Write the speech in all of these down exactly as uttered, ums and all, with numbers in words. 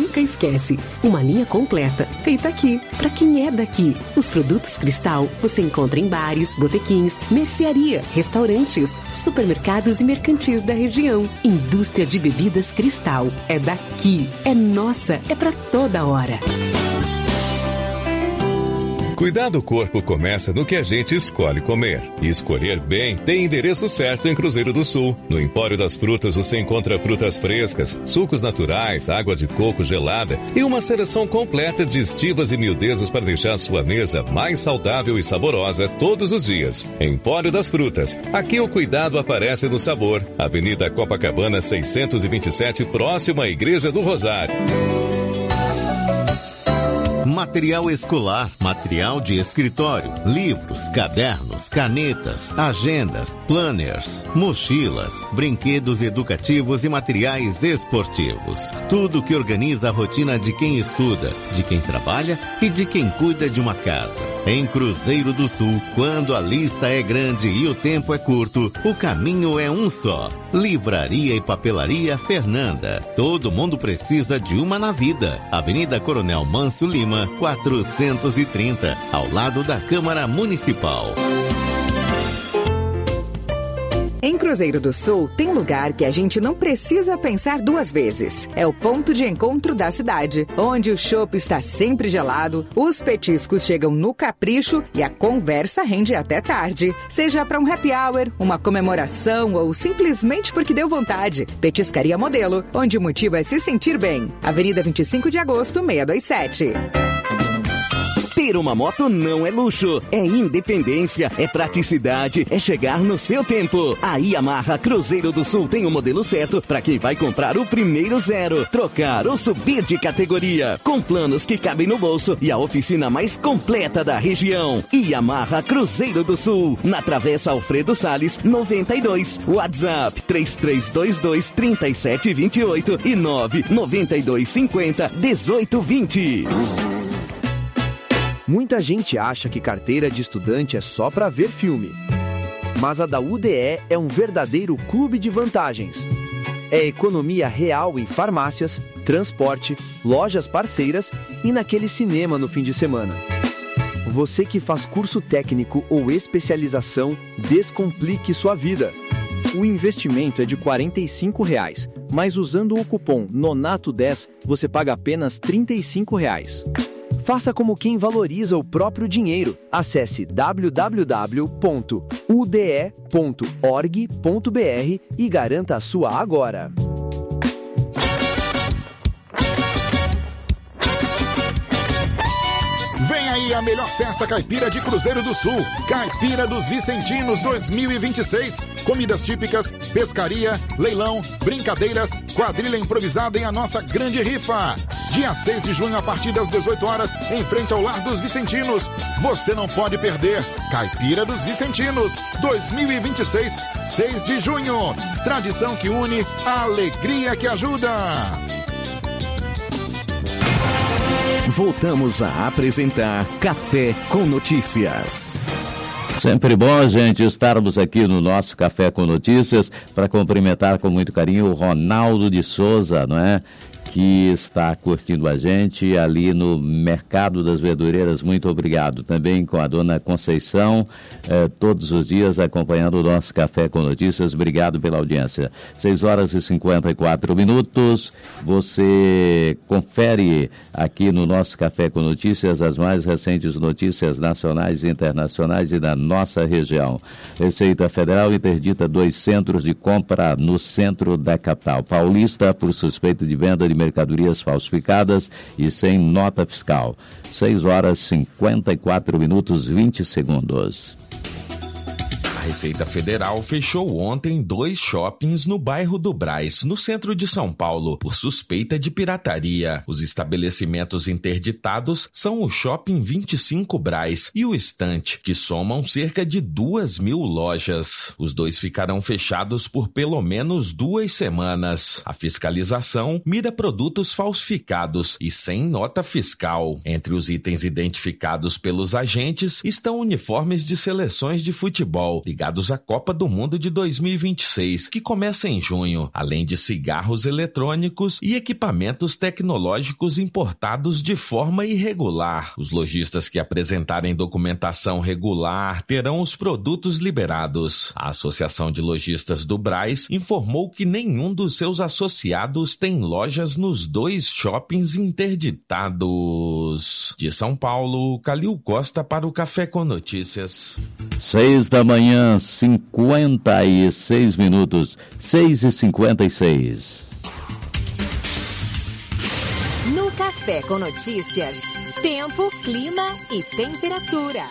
nunca esquece. Uma linha completa, feita aqui, pra quem é daqui. Os produtos Cristal você encontra em bares, botequins, mercearia, restaurantes, supermercados e mercantis da região. Indústria de bebidas Cristal. É daqui, é nossa, é pra toda hora. Cuidar do corpo começa no que a gente escolhe comer. E escolher bem tem endereço certo em Cruzeiro do Sul. No Empório das Frutas você encontra frutas frescas, sucos naturais, água de coco gelada e uma seleção completa de estivas e miudezas para deixar sua mesa mais saudável e saborosa todos os dias. Empório das Frutas. Aqui o cuidado aparece no sabor. Avenida Copacabana seiscentos e vinte e sete, próxima à Igreja do Rosário. Material escolar, material de escritório, livros, cadernos, canetas, agendas, planners, mochilas, brinquedos educativos e materiais esportivos. Tudo que organiza a rotina de quem estuda, de quem trabalha e de quem cuida de uma casa. Em Cruzeiro do Sul, quando a lista é grande e o tempo é curto, o caminho é um só. Livraria e Papelaria Fernanda. Todo mundo precisa de uma na vida. Avenida Coronel Mâncio Lima, quatrocentos e trinta, ao lado da Câmara Municipal. Em Cruzeiro do Sul, tem lugar que a gente não precisa pensar duas vezes. É o ponto de encontro da cidade, onde o chopp está sempre gelado, os petiscos chegam no capricho e a conversa rende até tarde. Seja para um happy hour, uma comemoração ou simplesmente porque deu vontade. Petiscaria Modelo, onde o motivo é se sentir bem. Avenida vinte e cinco de agosto, seiscentos e vinte e sete. Ter uma moto não é luxo, é independência, é praticidade, é chegar no seu tempo. A Yamaha Cruzeiro do Sul tem o modelo certo para quem vai comprar o primeiro zero, trocar ou subir de categoria, com planos que cabem no bolso e a oficina mais completa da região. Yamaha Cruzeiro do Sul, na Travessa Alfredo Salles, noventa e dois. WhatsApp três três dois dois, três sete dois oito e nove nove dois cinco zero, um oito dois zero. Muita gente acha que carteira de estudante é só para ver filme. Mas a da U D E é um verdadeiro clube de vantagens. É economia real em farmácias, transporte, lojas parceiras e naquele cinema no fim de semana. Você que faz curso técnico ou especialização, descomplique sua vida. O investimento é de quarenta e cinco reais, mas usando o cupom Nonato dez, você paga apenas trinta e cinco reais. Faça como quem valoriza o próprio dinheiro. Acesse w w w ponto u d e ponto org ponto b r e garanta a sua agora. Vem aí a melhor festa caipira de Cruzeiro do Sul. Caipira dos Vicentinos dois mil e vinte e seis. Comidas típicas, pescaria, leilão, brincadeiras, quadrilha improvisada em a nossa grande rifa. Dia seis de junho, a partir das dezoito horas, em frente ao Lar dos Vicentinos. Você não pode perder. Caipira dos Vicentinos dois mil e vinte e seis, seis de junho. Tradição que une, a alegria que ajuda. Voltamos a apresentar Café com Notícias. Sempre bom, gente, estarmos aqui no nosso Café com Notícias para cumprimentar com muito carinho o Ronaldo de Souza, não é? Que está curtindo a gente ali no Mercado das Verdureiras. Muito obrigado. Também com a dona Conceição, eh, todos os dias acompanhando o nosso Café com Notícias. Obrigado pela audiência. seis horas e cinquenta e quatro minutos. Você confere aqui no nosso Café com Notícias as mais recentes notícias nacionais e internacionais e da nossa região. Receita Federal interdita dois centros de compra no centro da capital paulista por suspeita de venda de mercadorias falsificadas e sem nota fiscal. seis horas e cinquenta e quatro minutos e vinte segundos. A Receita Federal fechou ontem dois shoppings no bairro do Brás, no centro de São Paulo, por suspeita de pirataria. Os estabelecimentos interditados são o Shopping vinte e cinco Brás e o Estante, que somam cerca de duas mil lojas. Os dois ficarão fechados por pelo menos duas semanas. A fiscalização mira produtos falsificados e sem nota fiscal. Entre os itens identificados pelos agentes estão uniformes de seleções de futebol, ligados à Copa do Mundo de dois mil e vinte e seis, que começa em junho, além de cigarros eletrônicos e equipamentos tecnológicos importados de forma irregular. Os lojistas que apresentarem documentação regular terão os produtos liberados. A Associação de Lojistas do Brás informou que nenhum dos seus associados tem lojas nos dois shoppings interditados. De São Paulo, Calil Costa para o Café com Notícias. Seis da manhã, cinquenta e seis minutos, seis e cinquenta e seis. No Café com Notícias, tempo, clima e temperatura.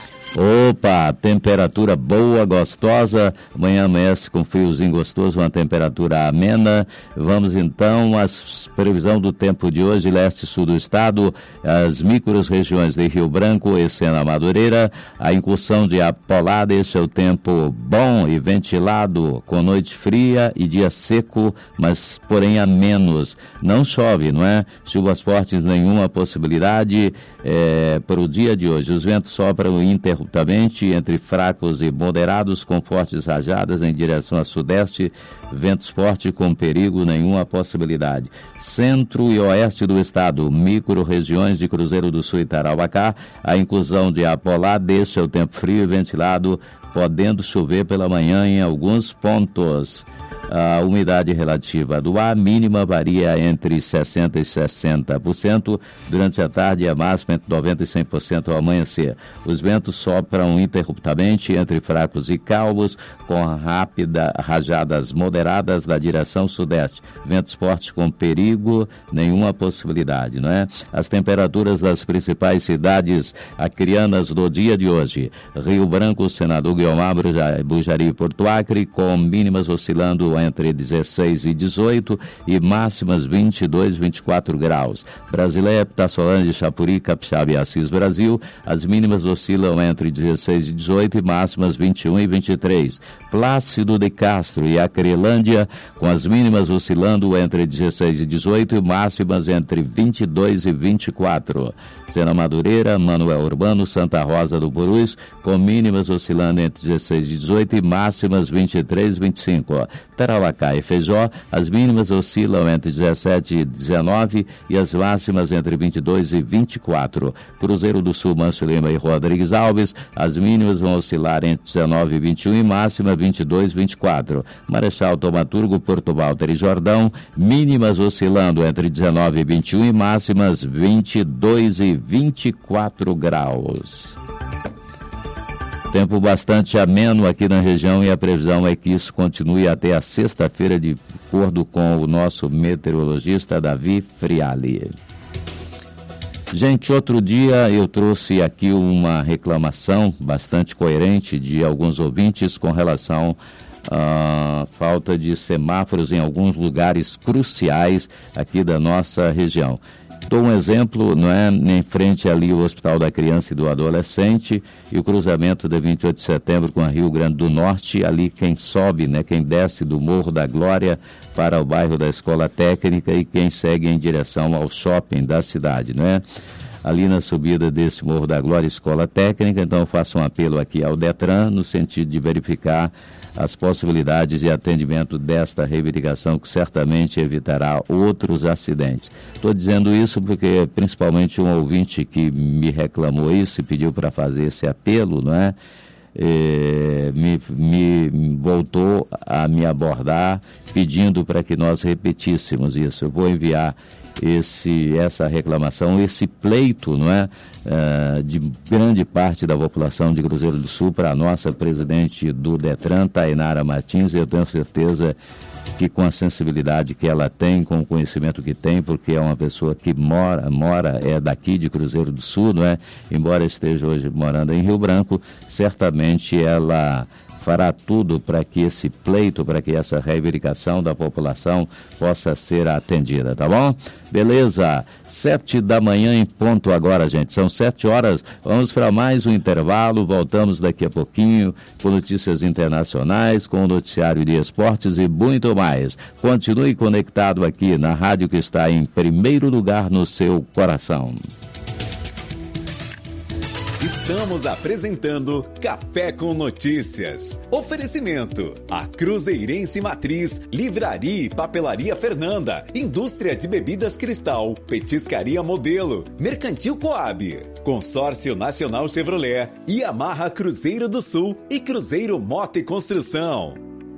Opa, temperatura boa, gostosa, amanhã amanhece com friozinho gostoso, uma temperatura amena. Vamos então às previsão do tempo de hoje, leste e sul do estado, as micros regiões de Rio Branco e Sena Madureira, a incursão de Apolada. Esse é o tempo bom e ventilado, com noite fria e dia seco, mas porém a menos. Não chove, não é? Chuvas fortes, nenhuma possibilidade é, para o dia de hoje. Os ventos sopram inter entre fracos e moderados, com fortes rajadas em direção a sudeste, ventos fortes com perigo, nenhuma possibilidade. Centro e oeste do estado, micro-regiões de Cruzeiro do Sul e Tarauacá, a inclusão de Apolá deixa o tempo frio e ventilado, podendo chover pela manhã em alguns pontos. A umidade relativa do ar mínima varia entre sessenta por cento e sessenta por cento durante a tarde e a máxima entre noventa por cento e cem por cento ao amanhecer. Os ventos sopram interruptamente entre fracos e calmos, com rápidas rajadas moderadas da direção sudeste. Ventos fortes com perigo, nenhuma possibilidade, não é? As temperaturas das principais cidades acreanas do dia de hoje: Rio Branco, Senador Guiomar, Bujari e Porto Acre, com mínimas oscilando entre dezesseis e dezoito e máximas vinte e dois, vinte e quatro graus. Brasileia, Pitaçolândia, Chapuri, Capixaba e Assis Brasil, as mínimas oscilam entre dezesseis e dezoito e máximas vinte e um e vinte e três. Plácido de Castro e Acrelândia, com as mínimas oscilando entre dezesseis e dezoito e máximas entre vinte e dois e vinte e quatro. Sena Madureira, Manuel Urbano, Santa Rosa do Purus, com mínimas oscilando entre dezesseis e dezoito e máximas vinte e três e vinte e cinco. Tarauacá e Feijó, as mínimas oscilam entre dezessete e dezenove e as máximas entre vinte e dois e vinte e quatro. Cruzeiro do Sul, Manso Lima e Rodrigues Alves, as mínimas vão oscilar entre dezenove e vinte e um e máxima vinte e dois e vinte e quatro. Marechal Tomaturgo, Porto Walter e Jordão, mínimas oscilando entre dezenove e vinte e um e máximas vinte e dois e vinte e quatro graus. Tempo bastante ameno aqui na região e a previsão é que isso continue até a sexta-feira, de acordo com o nosso meteorologista Davi Friali. Gente, outro dia eu trouxe aqui uma reclamação bastante coerente de alguns ouvintes com relação à falta de semáforos em alguns lugares cruciais aqui da nossa região. Dou um exemplo, não é? Em frente ali o Hospital da Criança e do Adolescente e o cruzamento da vinte e oito de setembro com a Rio Grande do Norte, ali quem sobe, né? Quem desce do Morro da Glória para o bairro da Escola Técnica e quem segue em direção ao shopping da cidade, não é? Ali na subida desse Morro da Glória, Escola Técnica, então eu faço um apelo aqui ao Detran no sentido de verificar as possibilidades de atendimento desta reivindicação, que certamente evitará outros acidentes. Estou dizendo isso porque principalmente um ouvinte que me reclamou isso e pediu para fazer esse apelo, não é? É, me, me voltou a me abordar pedindo para que nós repetíssemos isso. Eu vou enviar esse, essa reclamação, esse pleito, não é? Uh, de grande parte da população de Cruzeiro do Sul para a nossa presidente do Detran, Tainara Martins, e eu tenho certeza que com a sensibilidade que ela tem, com o conhecimento que tem, porque é uma pessoa que mora, mora é daqui de Cruzeiro do Sul, não é? Embora esteja hoje morando em Rio Branco, certamente ela fará tudo para que esse pleito, para que essa reivindicação da população possa ser atendida, tá bom? Beleza, sete da manhã em ponto agora, gente, são sete horas, vamos para mais um intervalo, voltamos daqui a pouquinho com notícias internacionais, com o noticiário de esportes e muito mais. Continue conectado aqui na rádio que está em primeiro lugar no seu coração. Estamos apresentando Café com Notícias. Oferecimento: a Cruzeirense Matriz, Livraria e Papelaria Fernanda, Indústria de Bebidas Cristal, Petiscaria Modelo, Mercantil Coab, Consórcio Nacional Chevrolet, Yamaha Cruzeiro do Sul e Cruzeiro Moto e Construção.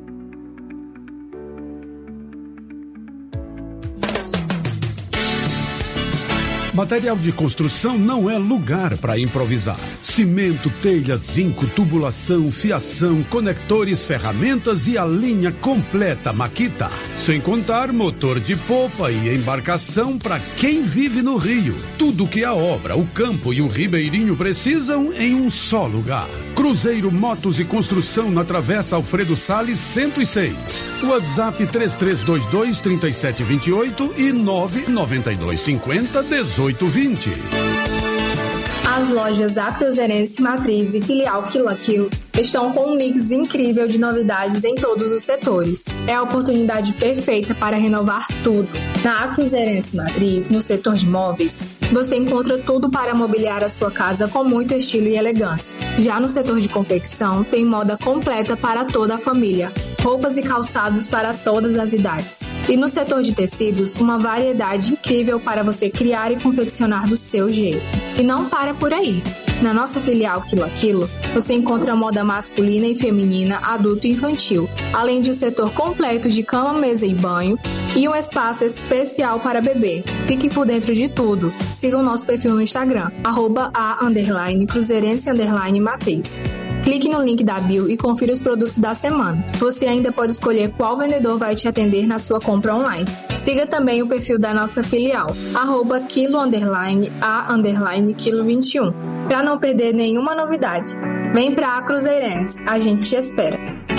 Material de construção não é lugar para improvisar. Cimento, telha, zinco, tubulação, fiação, conectores, ferramentas e a linha completa Makita. Sem contar motor de popa e embarcação para quem vive no Rio. Tudo que a obra, o campo e o ribeirinho precisam em um só lugar. Cruzeiro Motos e Construção na Travessa Alfredo Salles cento e seis. WhatsApp três três dois dois, três sete dois oito e nove nove dois cinco zero, dezoito vinte. As lojas da Cruzeirense Matriz e filial Quilo a Quilo estão com um mix incrível de novidades em todos os setores. É a oportunidade perfeita para renovar tudo. Na Cruzeirense Matriz, no setor de móveis, você encontra tudo para mobiliar a sua casa com muito estilo e elegância. Já no setor de confecção, tem moda completa para toda a família. Roupas e calçados para todas as idades. E no setor de tecidos, uma variedade incrível para você criar e confeccionar do seu jeito. E não para por aí. Na nossa filial Quilo a Quilo, você encontra moda masculina e feminina, adulto e infantil, além de um setor completo de cama, mesa e banho e um espaço especial para bebê. Fique por dentro de tudo. Siga o nosso perfil no Instagram, arroba a underline cruzeirense underline matriz. Clique no link da bio e confira os produtos da semana. Você ainda pode escolher qual vendedor vai te atender na sua compra online. Siga também o perfil da nossa filial, arroba quilo underline a underline quilo vinte e um, para não perder nenhuma novidade. Vem pra a Cruzeirense, a gente te espera.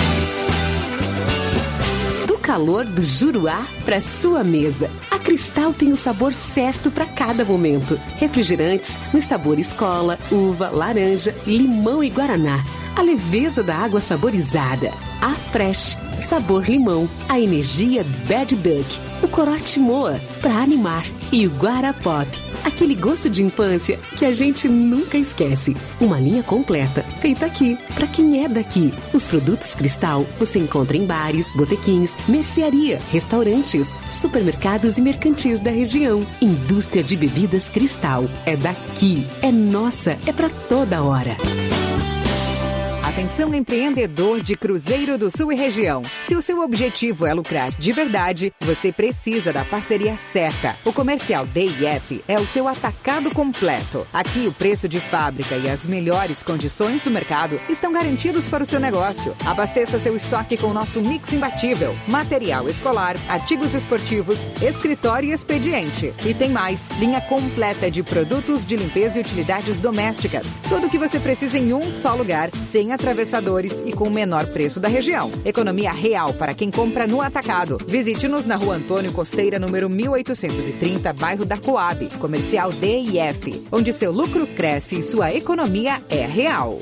Do calor do Juruá para sua mesa, a Cristal tem o sabor certo para cada momento. Refrigerantes nos sabores cola, uva, laranja, limão e guaraná. A leveza da água saborizada. A Fresh, sabor limão. A energia Bad Duck. O corote Moa, para animar. E o Guarapop, aquele gosto de infância que a gente nunca esquece. Uma linha completa, feita aqui, para quem é daqui. Os produtos Cristal você encontra em bares, botequins, mercearia, restaurantes, supermercados e mercantis da região. Indústria de Bebidas Cristal. É daqui, é nossa, é para toda hora. Atenção, empreendedor de Cruzeiro do Sul e região. Se o seu objetivo é lucrar de verdade, você precisa da parceria certa. O Comercial D I F é o seu atacado completo. Aqui o preço de fábrica e as melhores condições do mercado estão garantidos para o seu negócio. Abasteça seu estoque com o nosso mix imbatível. Material escolar, artigos esportivos, escritório e expediente. E tem mais, linha completa de produtos de limpeza e utilidades domésticas. Tudo o que você precisa em um só lugar, sem atravessadores e com o menor preço da região. Economia real para quem compra no atacado. Visite-nos na Rua Antônio Costeira, número mil oitocentos e trinta, bairro da Coab. Comercial D I F, onde seu lucro cresce e sua economia é real.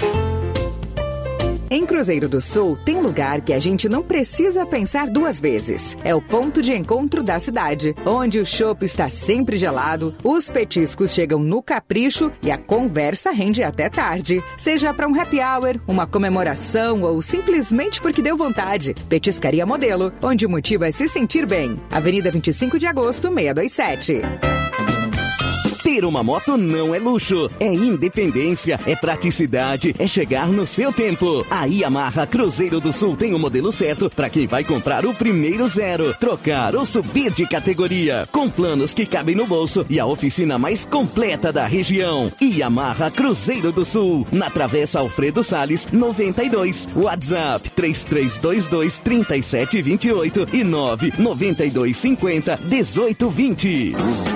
Em Cruzeiro do Sul, tem lugar que a gente não precisa pensar duas vezes. É o ponto de encontro da cidade, onde o chopp está sempre gelado, os petiscos chegam no capricho e a conversa rende até tarde. Seja para um happy hour, uma comemoração ou simplesmente porque deu vontade. Petiscaria Modelo, onde o motivo é se sentir bem. Avenida vinte e cinco de agosto, seiscentos e vinte e sete. Ter uma moto não é luxo, é independência, é praticidade, é chegar no seu tempo. A Yamaha Cruzeiro do Sul tem o modelo certo para quem vai comprar o primeiro zero, trocar ou subir de categoria, com planos que cabem no bolso e a oficina mais completa da região. Yamaha Cruzeiro do Sul, na Travessa Alfredo Salles, noventa e dois. WhatsApp três três dois dois, três sete dois oito e nove nove dois cinco zero, dezoito vinte.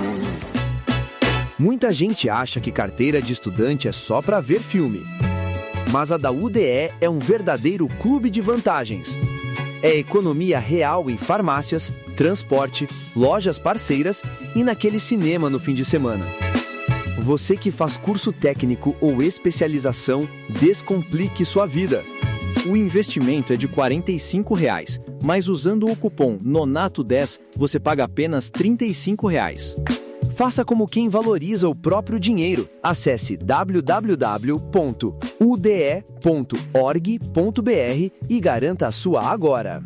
Muita gente acha que carteira de estudante é só para ver filme. Mas a da U D E é um verdadeiro clube de vantagens. É economia real em farmácias, transporte, lojas parceiras e naquele cinema no fim de semana. Você que faz curso técnico ou especialização, descomplique sua vida. O investimento é de quarenta e cinco reais, mas usando o cupom Nonato dez, você paga apenas trinta e cinco reais. Faça como quem valoriza o próprio dinheiro. Acesse w w w ponto u d e ponto org ponto b r e garanta a sua agora.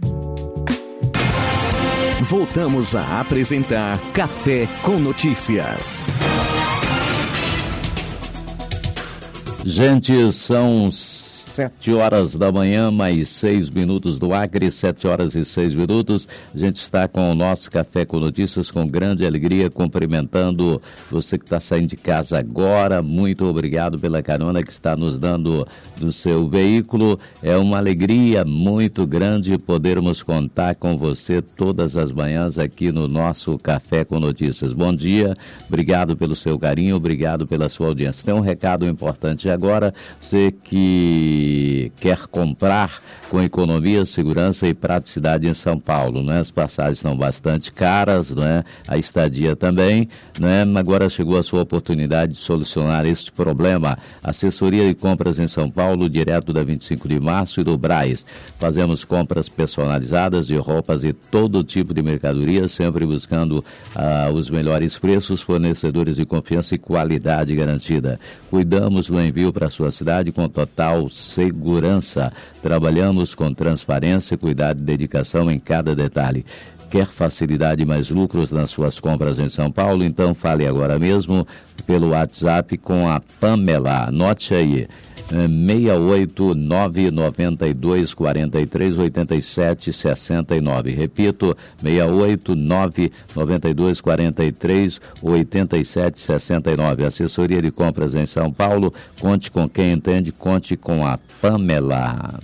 Voltamos a apresentar Café com Notícias. Gente, são sete horas da manhã, mais seis minutos do Acre, sete horas e seis minutos. A gente está com o nosso Café com Notícias, com grande alegria, cumprimentando você que está saindo de casa agora. Muito obrigado pela carona que está nos dando do seu veículo. É uma alegria muito grande podermos contar com você todas as manhãs aqui no nosso Café com Notícias. Bom dia, obrigado pelo seu carinho, obrigado pela sua audiência. Tem um recado importante agora, você que quer comprar com economia, segurança e praticidade em São Paulo, né? As passagens estão bastante caras, né? A estadia também, né? Agora chegou a sua oportunidade de solucionar este problema. Assessoria de compras em São Paulo, direto da vinte e cinco de março e do Brás. Fazemos compras personalizadas de roupas e todo tipo de mercadoria, sempre buscando ah, os melhores preços, fornecedores de confiança e qualidade garantida. Cuidamos do envio para a sua cidade com total segurança. Trabalhamos com transparência, cuidado e dedicação em cada detalhe. Quer facilidade e mais lucros nas suas compras em São Paulo? Então fale agora mesmo pelo WhatsApp com a Pamela. Anote aí. seis oito nove nove dois quatro três oito sete seis nove. Repito, seis oito nove nove dois quatro três oito sete seis nove. Assessoria de compras em São Paulo. Conte com quem entende, conte com a Pamela.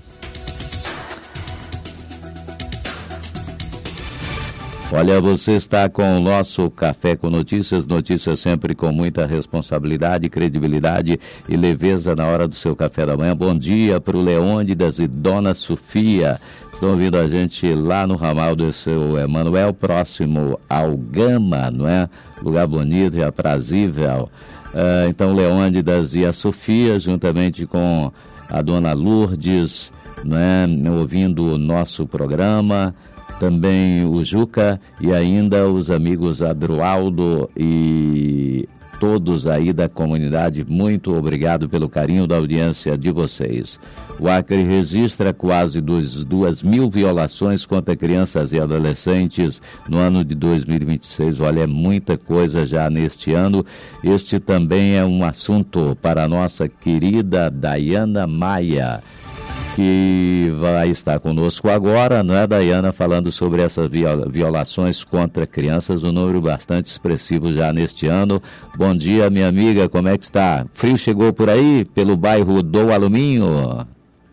Olha, você está com o nosso Café com Notícias, notícias sempre com muita responsabilidade, credibilidade e leveza na hora do seu café da manhã. Bom dia para o Leônidas e Dona Sofia. Estão ouvindo a gente lá no ramal do seu Emanuel, próximo ao Gama, não é? Lugar bonito e aprazível. Uh, então, Leônidas e a Sofia, juntamente com a Dona Lourdes, não é? Ouvindo o nosso programa. Também o Juca e ainda os amigos Adroaldo e todos aí da comunidade, muito obrigado pelo carinho da audiência de vocês. O Acre registra quase duas mil violações contra crianças e adolescentes no ano de dois mil e vinte e seis. Olha, é muita coisa já neste ano. Este também é um assunto para a nossa querida Dayana Maia, que vai estar conosco agora, não é, Dayana, falando sobre essas violações contra crianças, um número bastante expressivo já neste ano. Bom dia, minha amiga, como é que está? Frio chegou por aí, pelo bairro do Alumínio?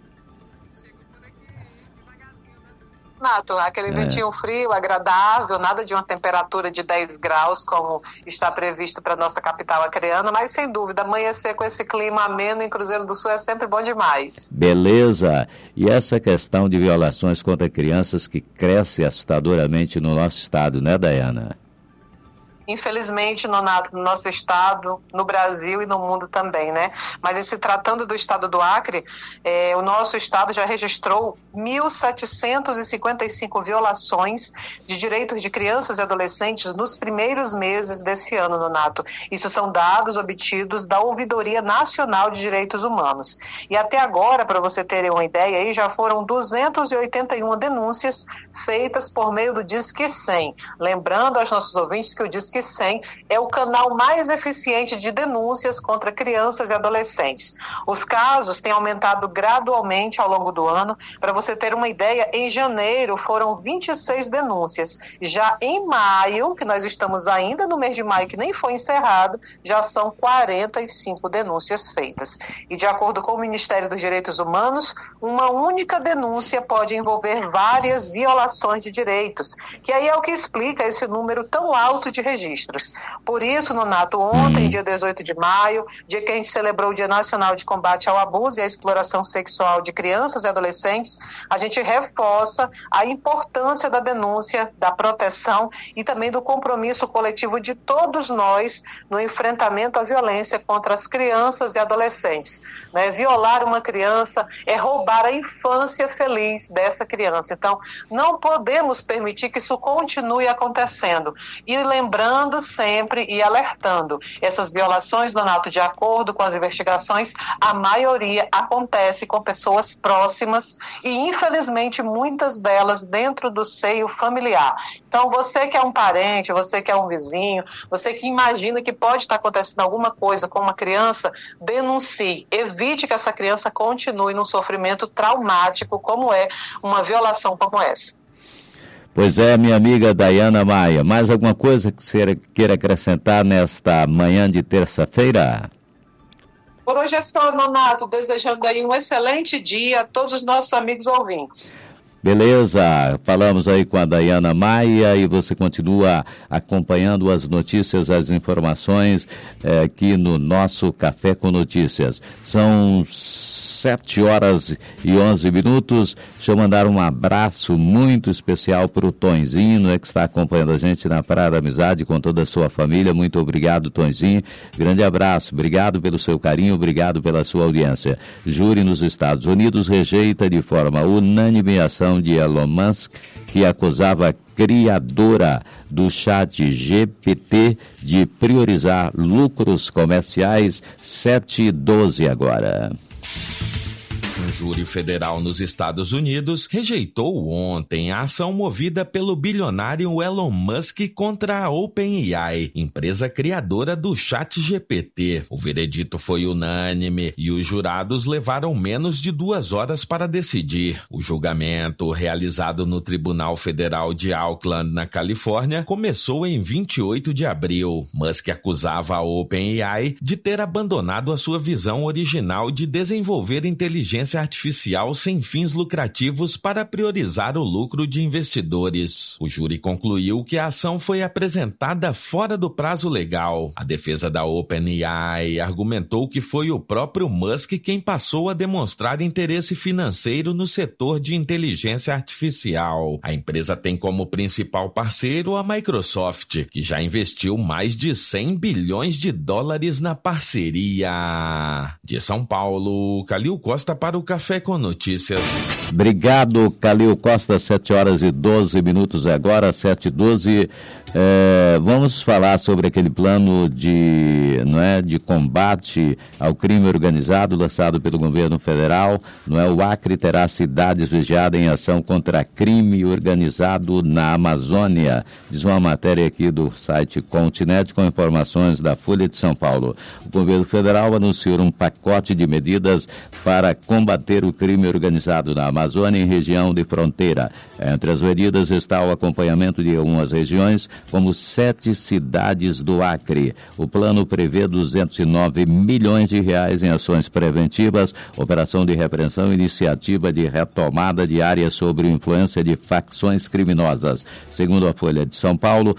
Nato, aquele é. ventinho frio, agradável, nada de uma temperatura de dez graus, como está previsto para a nossa capital acreana, mas sem dúvida, amanhecer com esse clima ameno em Cruzeiro do Sul é sempre bom demais. Beleza. E essa questão de violações contra crianças que cresce assustadoramente no nosso estado, né, Dayana? Infelizmente, no, no nosso estado, no Brasil e no mundo também, né? Mas em se tratando do estado do Acre, é, o nosso estado já registrou mil setecentas e cinquenta e cinco violações de direitos de crianças e adolescentes nos primeiros meses desse ano, Nonato. Isso são dados obtidos da Ouvidoria Nacional de Direitos Humanos. E até agora, para você terem uma ideia, aí já foram duzentas e oitenta e uma denúncias feitas por meio do Disque cem. Lembrando aos nossos ouvintes que o Disque cem é o canal mais eficiente de denúncias contra crianças e adolescentes. Os casos têm aumentado gradualmente ao longo do ano. Para você ter uma ideia, em janeiro foram vinte e seis denúncias. Já em maio, que nós estamos ainda no mês de maio, que nem foi encerrado, já são quarenta e cinco denúncias feitas. E de acordo com o Ministério dos Direitos Humanos, uma única denúncia pode envolver várias violações de direitos, que aí é o que explica esse número tão alto de registros. Por isso, Nonato, ontem, dia dezoito de maio, dia que a gente celebrou o Dia Nacional de Combate ao Abuso e à Exploração Sexual de Crianças e Adolescentes, a gente reforça a importância da denúncia, da proteção e também do compromisso coletivo de todos nós no enfrentamento à violência contra as crianças e adolescentes. Né? Violar uma criança é roubar a infância feliz dessa criança. Então, não podemos permitir que isso continue acontecendo. E lembrando lembrando sempre e alertando, essas violações, Donato, de acordo com as investigações, a maioria acontece com pessoas próximas e, infelizmente, muitas delas dentro do seio familiar. Então, você que é um parente, você que é um vizinho, você que imagina que pode estar acontecendo alguma coisa com uma criança, denuncie. Evite que essa criança continue num sofrimento traumático, como é uma violação como essa. Pois é, minha amiga Dayana Maia. Mais alguma coisa que você queira acrescentar nesta manhã de terça-feira? Por hoje é só, Nonato, desejando aí um excelente dia a todos os nossos amigos ouvintes. Beleza, falamos aí com a Dayana Maia e você continua acompanhando as notícias, as informações é, aqui no nosso Café com Notícias. São sete horas e onze minutos. Deixa eu mandar um abraço muito especial para o Tonzinho, né, que está acompanhando a gente na Praia da Amizade com toda a sua família. Muito obrigado, Tonzinho. Grande abraço. Obrigado pelo seu carinho, obrigado pela sua audiência. Júri nos Estados Unidos rejeita de forma unânime a ação de Elon Musk, que acusava a criadora do chat G P T de priorizar lucros comerciais. Sete e doze agora. Um júri federal nos Estados Unidos rejeitou ontem a ação movida pelo bilionário Elon Musk contra a OpenAI, empresa criadora do chat G P T. O veredito foi unânime e os jurados levaram menos de duas horas para decidir. O julgamento, realizado no Tribunal Federal de Oakland, na Califórnia, começou em vinte e oito de abril. Musk acusava a OpenAI de ter abandonado a sua visão original de desenvolver inteligência artificial sem fins lucrativos para priorizar o lucro de investidores. O júri concluiu que a ação foi apresentada fora do prazo legal. A defesa da OpenAI argumentou que foi o próprio Musk quem passou a demonstrar interesse financeiro no setor de inteligência artificial. A empresa tem como principal parceiro a Microsoft, que já investiu mais de cem bilhões de dólares na parceria. De São Paulo, Calil Costa para o Café com Notícias. Obrigado, Calil Costa. sete horas e doze minutos agora, sete e doze. É, vamos falar sobre aquele plano de, não é, de combate ao crime organizado lançado pelo governo federal. Não é? O Acre terá cidades vigiadas em ação contra crime organizado na Amazônia. Diz uma matéria aqui do site Continente com informações da Folha de São Paulo. O governo federal anunciou um pacote de medidas para combater o crime organizado na Amazônia em região de fronteira. Entre as medidas está o acompanhamento de algumas regiões, como sete cidades do Acre. O plano prevê duzentos e nove milhões de reais em ações preventivas, operação de repreensão e iniciativa de retomada de áreas sob influência de facções criminosas. Segundo a Folha de São Paulo,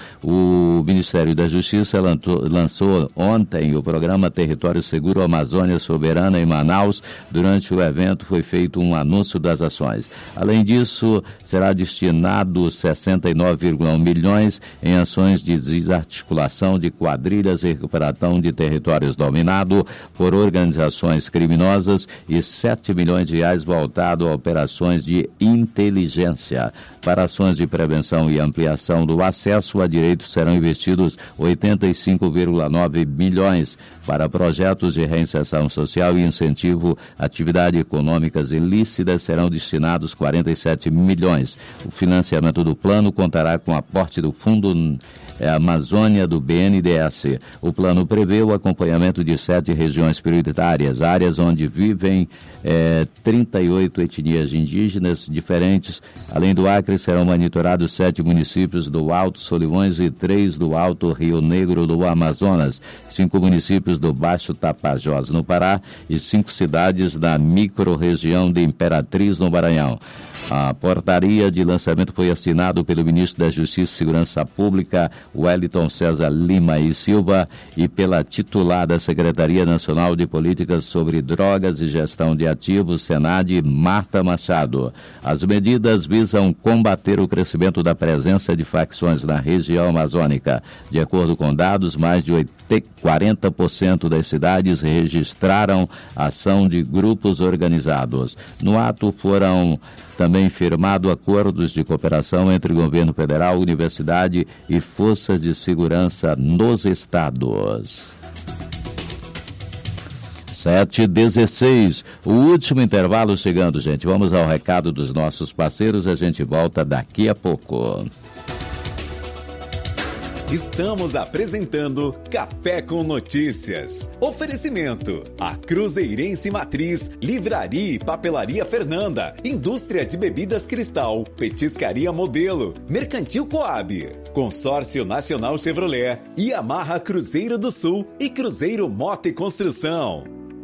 o Ministério da Justiça lançou ontem o programa Território Seguro Amazônia Soberana em Manaus. Durante o evento foi feito um anúncio das ações. Além disso, será destinado sessenta e nove vírgula um milhões em ações de desarticulação de quadrilhas e recuperação de territórios dominados por organizações criminosas e sete milhões de reais voltados a operações de inteligência. Para ações de prevenção e ampliação do acesso a direitos serão investidos oitenta e cinco vírgula nove milhões. Para projetos de reinserção social e incentivo a atividades econômicas ilícitas serão destinados quarenta e sete milhões. O financiamento do plano contará com aporte do Fundo é, Amazônia do B N D E S. O plano prevê o acompanhamento de sete regiões prioritárias, áreas onde vivem é, trinta e oito etnias indígenas diferentes. Além do Acre, serão monitorados sete municípios do Alto Solimões e três do Alto Rio Negro do Amazonas, cinco municípios do Baixo Tapajós, no Pará, e cinco cidades da microrregião de Imperatriz, no Maranhão. A portaria de lançamento foi assinada pelo ministro da Justiça e Segurança Pública, Wellington César Lima e Silva, e pela titular da Secretaria Nacional de Políticas sobre Drogas e Gestão de Ativos, Senad, Marta Machado. As medidas visam combater o crescimento da presença de facções na região amazônica. De acordo com dados, mais de quarenta por cento das cidades registraram ação de grupos organizados. No ato foram também firmado acordos de cooperação entre governo federal, universidade e forças de segurança nos estados. sete e dezesseis, o último intervalo chegando, gente. Vamos ao recado dos nossos parceiros, a gente volta daqui a pouco. Estamos apresentando Café com Notícias. Oferecimento: a Cruzeirense Matriz, Livraria e Papelaria Fernanda, Indústria de Bebidas Cristal, Petiscaria Modelo, Mercantil Coab, Consórcio Nacional Chevrolet, Yamaha Cruzeiro do Sul e Cruzeiro Moto e Construção.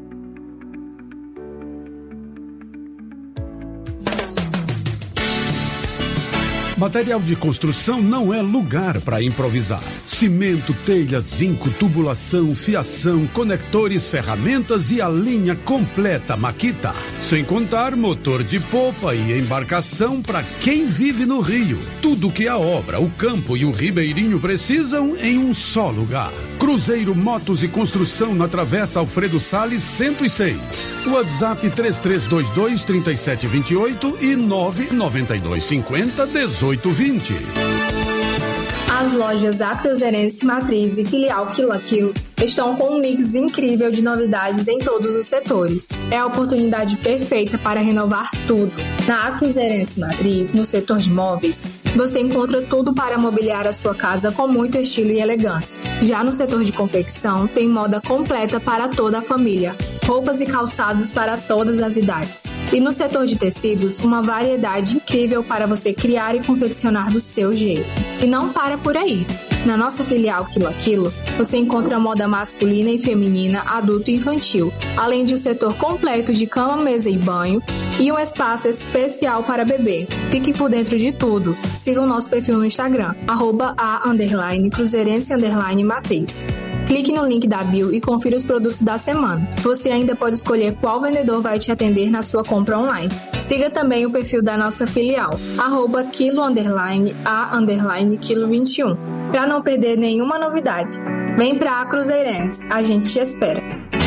Material de construção não é lugar para improvisar. Cimento, telha, zinco, tubulação, fiação, conectores, ferramentas e a linha completa Makita. Sem contar motor de popa e embarcação para quem vive no Rio. Tudo que a obra, o campo e o ribeirinho precisam em um só lugar. Cruzeiro Motos e Construção na Travessa Alfredo Salles cento e seis. WhatsApp três três dois dois, três sete dois oito e nove nove dois cinco zero, dezoito vinte. As lojas A Cruzeirense Matriz e Filial Quilo a Quilo estão com um mix incrível de novidades em todos os setores. É a oportunidade perfeita para renovar tudo. Na A Cruzeirense Matriz, no setor de móveis, você encontra tudo para mobiliar a sua casa com muito estilo e elegância. Já no setor de confecção, tem moda completa para toda a família. Roupas e calçados para todas as idades. E no setor de tecidos, uma variedade incrível para você criar e confeccionar do seu jeito. E não para por aí. Na nossa filial Quilo a Quilo, você encontra moda masculina e feminina, adulto e infantil, além de um setor completo de cama, mesa e banho e um espaço especial para bebê. Fique por dentro de tudo. Siga o nosso perfil no Instagram, arroba a underline cruzeirense underline matriz. Clique no link da bio e confira os produtos da semana. Você ainda pode escolher qual vendedor vai te atender na sua compra online. Siga também o perfil da nossa filial, arroba quilo underline a underline quilo vinte e um, para não perder nenhuma novidade. Vem pra A Cruzeirense, a gente te espera.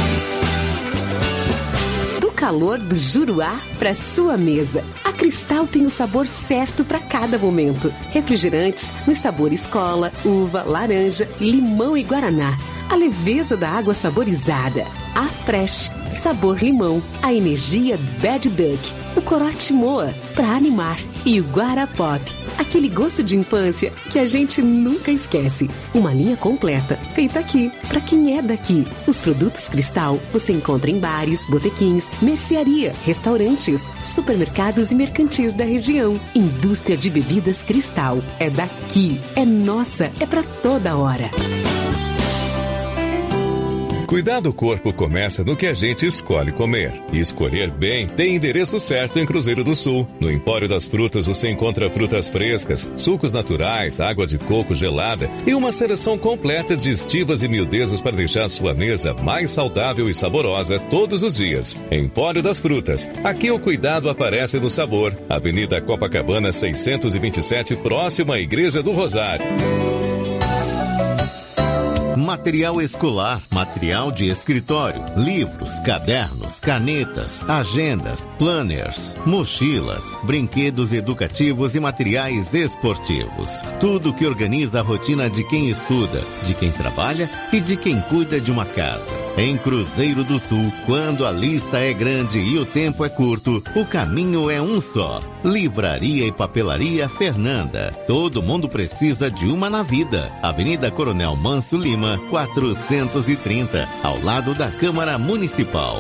Do calor do Juruá para sua mesa, a Cristal tem o sabor certo para cada momento. Refrigerantes nos sabores cola, uva, laranja, limão e guaraná. A leveza da água saborizada. A Fresh, sabor limão. A energia Bad Duck. O corote Moa, para animar. E o Guarapop, aquele gosto de infância que a gente nunca esquece. Uma linha completa, feita aqui, para quem é daqui. Os produtos Cristal você encontra em bares, botequins, mercearia, restaurantes, supermercados e mercantis da região. Indústria de Bebidas Cristal. É daqui, é nossa, é para toda hora. Cuidar do corpo começa no que a gente escolhe comer. E escolher bem tem endereço certo em Cruzeiro do Sul. No Empório das Frutas você encontra frutas frescas, sucos naturais, água de coco gelada e uma seleção completa de estivas e miudezas para deixar sua mesa mais saudável e saborosa todos os dias. Empório das Frutas. Aqui o cuidado aparece no sabor. Avenida Copacabana seiscentos e vinte e sete, próxima à Igreja do Rosário. Material escolar, material de escritório, livros, cadernos, canetas, agendas, planners, mochilas, brinquedos educativos e materiais esportivos. Tudo que organiza a rotina de quem estuda, de quem trabalha e de quem cuida de uma casa. Em Cruzeiro do Sul, quando a lista é grande e o tempo é curto, o caminho é um só. Livraria e Papelaria Fernanda. Todo mundo precisa de uma na vida. Avenida Coronel Manso Lima, quatrocentos e trinta, ao lado da Câmara Municipal.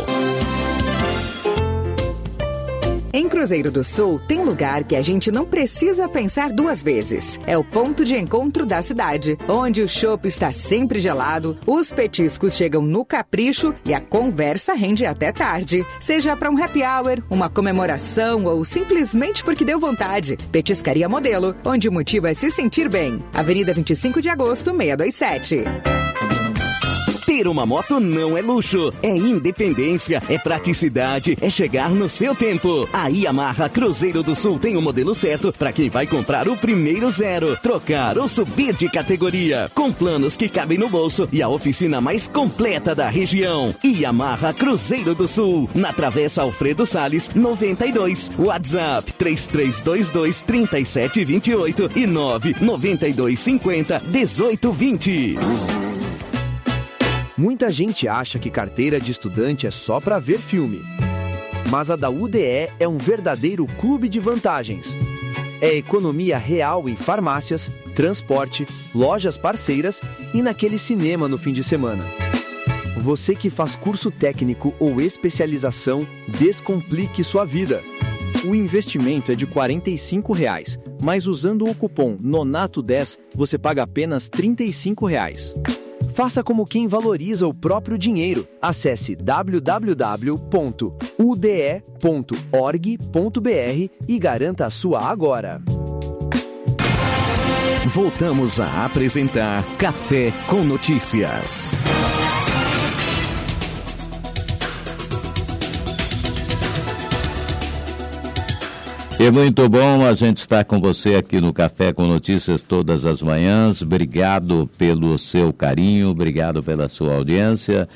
Em Cruzeiro do Sul, tem lugar que a gente não precisa pensar duas vezes. É o ponto de encontro da cidade, onde o chopp está sempre gelado, os petiscos chegam no capricho e a conversa rende até tarde. Seja para um happy hour, uma comemoração ou simplesmente porque deu vontade. Petiscaria Modelo, onde o motivo é se sentir bem. Avenida vinte e cinco de agosto, seiscentos e vinte e sete. Ter uma moto não é luxo, é independência, é praticidade, é chegar no seu tempo. A Yamaha Cruzeiro do Sul tem o modelo certo para quem vai comprar o primeiro zero, trocar ou subir de categoria, com planos que cabem no bolso e a oficina mais completa da região. Yamaha Cruzeiro do Sul, na Travessa Alfredo Salles, noventa e dois. WhatsApp três três dois dois, três sete dois oito e nove nove dois cinco zero, um oito dois zero. Muita gente acha que carteira de estudante é só para ver filme. Mas a da U D E é um verdadeiro clube de vantagens. É economia real em farmácias, transporte, lojas parceiras e naquele cinema no fim de semana. Você que faz curso técnico ou especialização, descomplique sua vida. O investimento é de quarenta e cinco reais, mas usando o cupom Nonato dez, você paga apenas trinta e cinco reais. Faça como quem valoriza o próprio dinheiro. Acesse w w w ponto u d e ponto org ponto b r e garanta a sua agora. Voltamos a apresentar Café com Notícias. E muito bom a gente estar com você aqui no Café com Notícias todas as manhãs. Obrigado pelo seu carinho, obrigado pela sua audiência.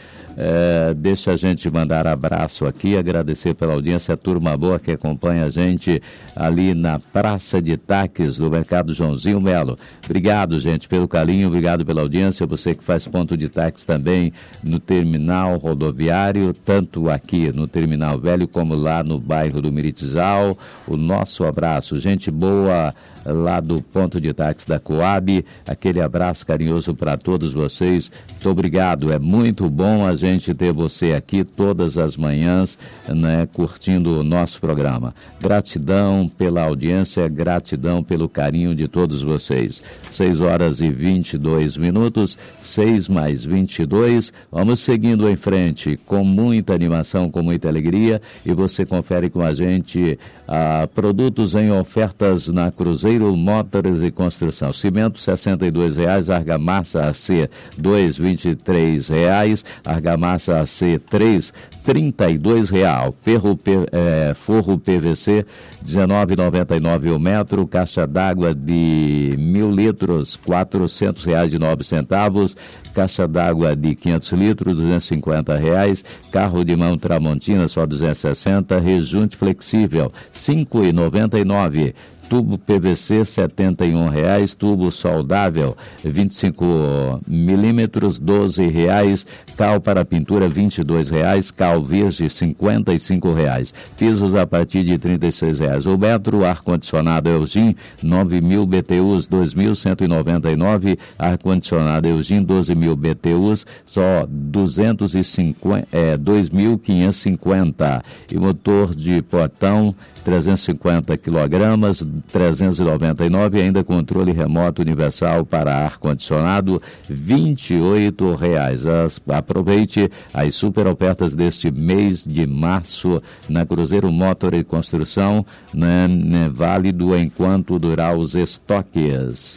É, deixa a gente mandar abraço aqui, agradecer pela audiência, a turma boa que acompanha a gente ali na Praça de Taques do Mercado Joãozinho Melo. Obrigado, gente, pelo carinho, obrigado pela audiência, você que faz ponto de táxi também no terminal rodoviário, tanto aqui no Terminal Velho como lá no bairro do Miritizal. O nosso abraço, gente boa lá do ponto de táxi da Coab, aquele abraço carinhoso para todos vocês. Muito obrigado, é muito bom a gente ter você aqui todas as manhãs, né, curtindo o nosso programa. Gratidão pela audiência, gratidão pelo carinho de todos vocês. seis horas e vinte e dois minutos, seis mais vinte e dois. Vamos seguindo em frente com muita animação, com muita alegria, e você confere com a gente ah, produtos em ofertas na Cruzeiro Motors e Construção. Cimento sessenta e dois reais, argamassa A C dois, vinte e três reais, argamassa A C três, trinta e dois reais, ferro, é, forro P V C dezenove reais e noventa e nove centavos o metro, caixa d'água de mil litros, quatrocentos reais e nove centavos, caixa d'água de quinhentos litros, duzentos e cinquenta reais, carro de mão Tramontina só duzentos e sessenta, rejunte flexível cinco reais e noventa e nove centavos. Tubo P V C setenta e um reais, tubo soldável vinte e cinco milímetros, doze reais, cal para pintura vinte e dois reais, cal verde cinquenta e cinco reais, pisos a partir de trinta e seis reais o metro, ar-condicionado Elgin nove mil B T Us, dois mil cento e noventa e nove, ar-condicionado Elgin doze mil B T Us, só duzentos e cinquenta, é, dois mil quinhentos e cinquenta, e motor de portão trezentos e cinquenta quilogramas, trezentos e noventa e nove, ainda controle remoto universal para ar-condicionado, vinte e oito reais. As, aproveite as super ofertas deste mês de março na Cruzeiro Motor e Construção, né, né, válido enquanto durar os estoques.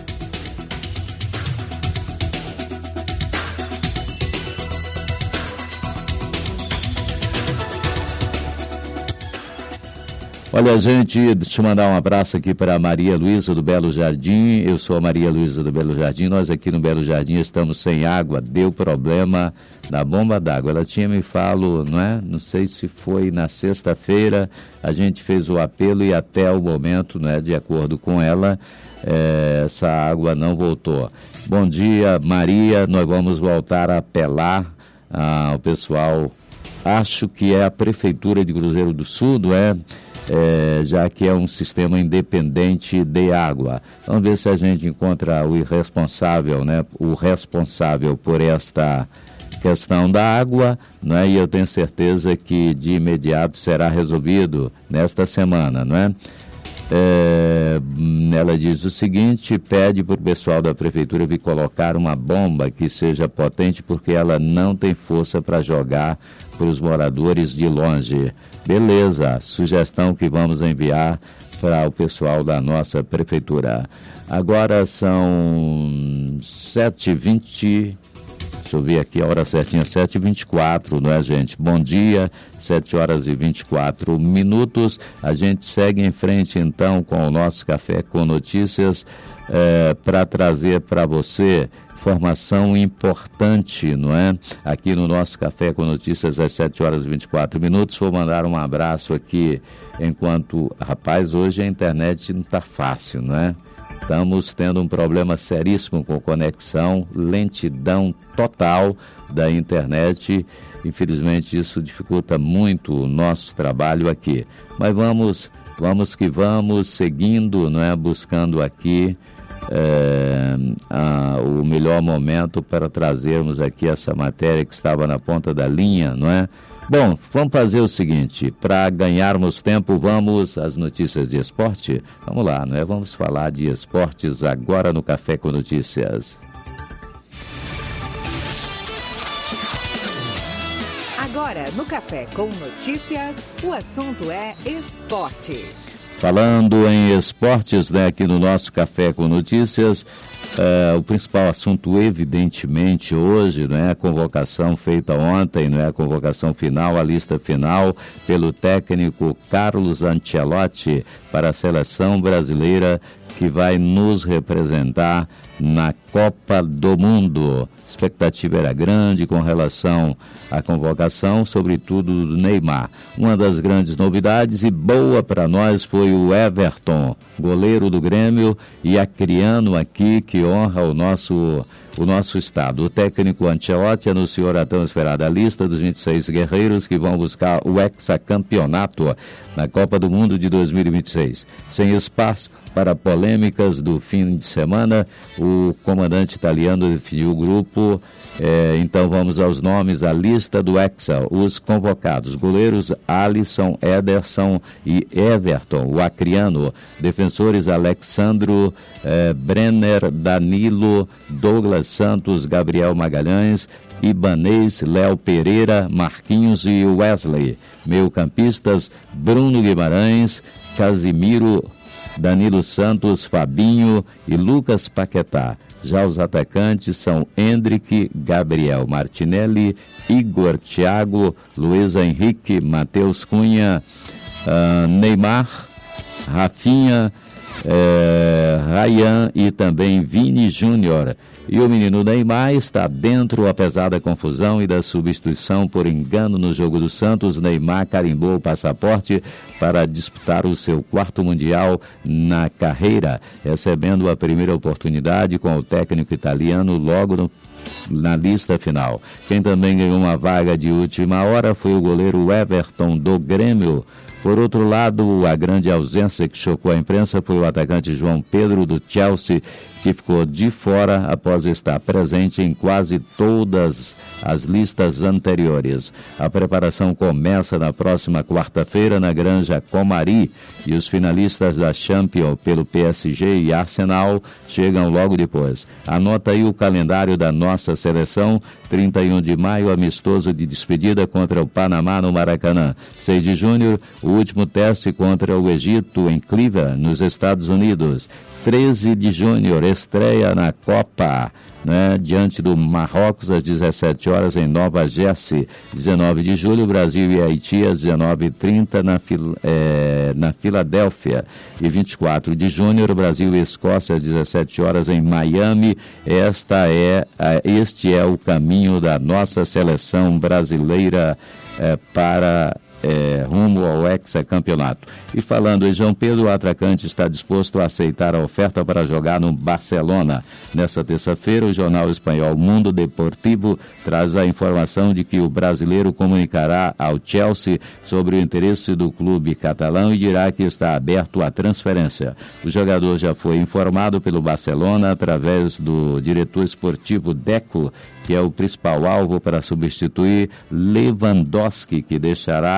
Olha, gente, deixa eu mandar um abraço aqui para a Maria Luísa do Belo Jardim. Eu sou a Maria Luísa do Belo Jardim. Nós aqui no Belo Jardim estamos sem água. Deu problema na bomba d'água. Ela tinha me falado, não é? Não sei se foi na sexta-feira. A gente fez o apelo e até o momento, não é? De acordo com ela, é, essa água não voltou. Bom dia, Maria. Nós vamos voltar a apelar ao pessoal. Acho que é a Prefeitura de Cruzeiro do Sul, não é? É, já que é um sistema independente de água. Vamos ver se a gente encontra o irresponsável, né? O responsável por esta questão da água, né? E eu tenho certeza que de imediato será resolvido nesta semana, não é? É, ela diz o seguinte, pede para o pessoal da prefeitura vir colocar uma bomba que seja potente, porque ela não tem força para jogar para os moradores de longe. Beleza, sugestão que vamos enviar para o pessoal da nossa prefeitura. Agora são sete e vinte, Deixa eu ver aqui a hora certinha, sete e vinte e quatro, não é, gente? Bom dia, sete horas e vinte e quatro minutos. A gente segue em frente, então, com o nosso Café com Notícias, é, para trazer para você informação importante, não é? Aqui no nosso Café com Notícias, às sete horas e vinte e quatro minutos. Vou mandar um abraço aqui, enquanto... Rapaz, hoje a internet não está fácil, não é? Estamos tendo um problema seríssimo com conexão, lentidão total da internet. Infelizmente, isso dificulta muito o nosso trabalho aqui. Mas vamos, vamos que vamos, seguindo, não é? Buscando aqui é, a, o melhor momento para trazermos aqui essa matéria que estava na ponta da linha, não é? Bom, vamos fazer o seguinte, para ganharmos tempo, vamos às notícias de esporte? Vamos lá, não é? Vamos falar de esportes agora no Café com Notícias. Agora, no Café com Notícias, o assunto é esportes. Falando em esportes, né, aqui no nosso Café com Notícias, Uh, o principal assunto, evidentemente, hoje, não é a convocação feita ontem, não é a convocação final, a lista final pelo técnico Carlos Ancelotti para a seleção brasileira que vai nos representar na Copa do Mundo. A expectativa era grande com relação à convocação, sobretudo do Neymar. Uma das grandes novidades e boa para nós foi o Everton, goleiro do Grêmio e acriano aqui que honra o nosso, o nosso estado. O técnico Ancelotti anunciou a tão esperada lista dos vinte e seis guerreiros que vão buscar o hexacampeonato na Copa do Mundo de dois mil e vinte e seis. Sem espaço para polêmicas do fim de semana, o comandante italiano definiu o grupo. É, então vamos aos nomes, a lista do Hexa. Os convocados: goleiros Alisson, Ederson e Everton, o acriano. Defensores: Alexandro, é, Brenner, Danilo, Douglas Santos, Gabriel Magalhães, Ibanez, Léo Pereira, Marquinhos e Wesley. Meio-campistas: Bruno Guimarães, Casimiro, Danilo Santos, Fabinho e Lucas Paquetá. Já os atacantes são Hendrick, Gabriel Martinelli, Igor Thiago, Luiz Henrique, Matheus Cunha, uh, Neymar, Rafinha, eh, Ryan e também Vini Júnior. E o menino Neymar está dentro, apesar da confusão e da substituição por engano no jogo do Santos. Neymar carimbou o passaporte para disputar o seu quarto Mundial na carreira, recebendo a primeira oportunidade com o técnico italiano logo no na lista final. Quem também ganhou uma vaga de última hora foi o goleiro Everton do Grêmio. Por outro lado, a grande ausência que chocou a imprensa foi o atacante João Pedro do Chelsea, que ficou de fora após estar presente em quase todas as listas anteriores. A preparação começa na próxima quarta-feira na Granja Comari e os finalistas da Champions pelo P S G e Arsenal chegam logo depois. Anota aí o calendário da nossa seleção: trinta e um de maio, amistoso de despedida contra o Panamá no Maracanã. seis de junho, o último teste contra o Egito em Cleveland, nos Estados Unidos. treze de junho, estreia na Copa, né, diante do Marrocos às dezessete horas em Nova Jersey. dezenove de julho, Brasil e Haiti às dezenove e trinta na, Fil, é, na Filadélfia. E vinte e quatro de junho, Brasil e Escócia às dezessete horas em Miami. Esta é, este é o caminho da nossa seleção brasileira é, para... É, rumo ao hexacampeonato. E falando em João Pedro, o atacante está disposto a aceitar a oferta para jogar no Barcelona. Nessa terça-feira, o jornal espanhol Mundo Deportivo traz a informação de que o brasileiro comunicará ao Chelsea sobre o interesse do clube catalão e dirá que está aberto à transferência. O jogador já foi informado pelo Barcelona através do diretor esportivo Deco, que é o principal alvo para substituir Lewandowski, que deixará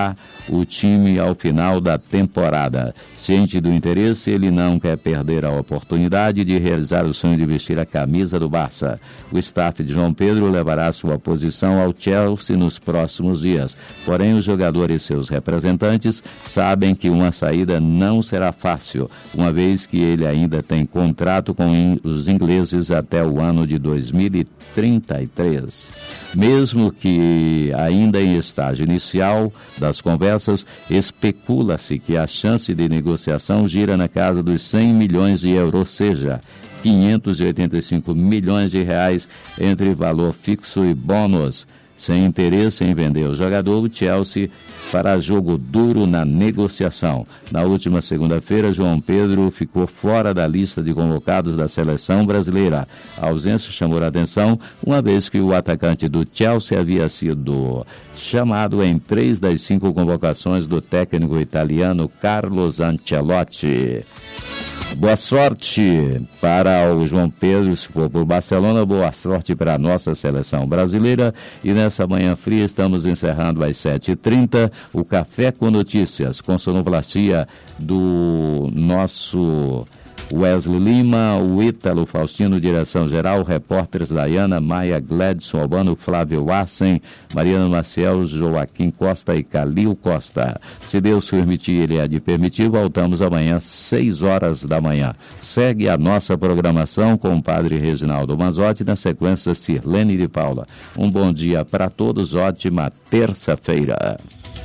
comandar o time ao final da temporada. Ciente do interesse, ele não quer perder a oportunidade de realizar o sonho de vestir a camisa do Barça. O staff de João Pedro levará sua posição ao Chelsea nos próximos dias. Porém, os jogadores e seus representantes sabem que uma saída não será fácil, uma vez que ele ainda tem contrato com os ingleses até o ano de dois mil e trinta e três. Mesmo que ainda em estágio inicial das conversas, especula-se que a chance de negociação gira na casa dos cem milhões de euros, ou seja, quinhentos e oitenta e cinco milhões de reais entre valor fixo e bônus. Sem interesse em vender o jogador, o Chelsea fará jogo duro na negociação. Na última segunda-feira, João Pedro ficou fora da lista de convocados da seleção brasileira. A ausência chamou a atenção, uma vez que o atacante do Chelsea havia sido chamado em três das cinco convocações do técnico italiano Carlos Ancelotti. Boa sorte para o João Pedro, se for por Barcelona, boa sorte para a nossa seleção brasileira. E nessa manhã fria estamos encerrando às sete e trinta o Café com Notícias, com sonoplastia do nosso Wesley Lima, o Ítalo Faustino, direção geral, repórteres Dayana, Maia, Gledson Albano, Flávio Assen, Mariana Maciel, Joaquim Costa e Calil Costa. Se Deus permitir, ele é de permitir, voltamos amanhã, seis horas da manhã. Segue a nossa programação com o padre Reginaldo Manzotti, na sequência Sirlene de Paula. Um bom dia para todos, ótima terça-feira.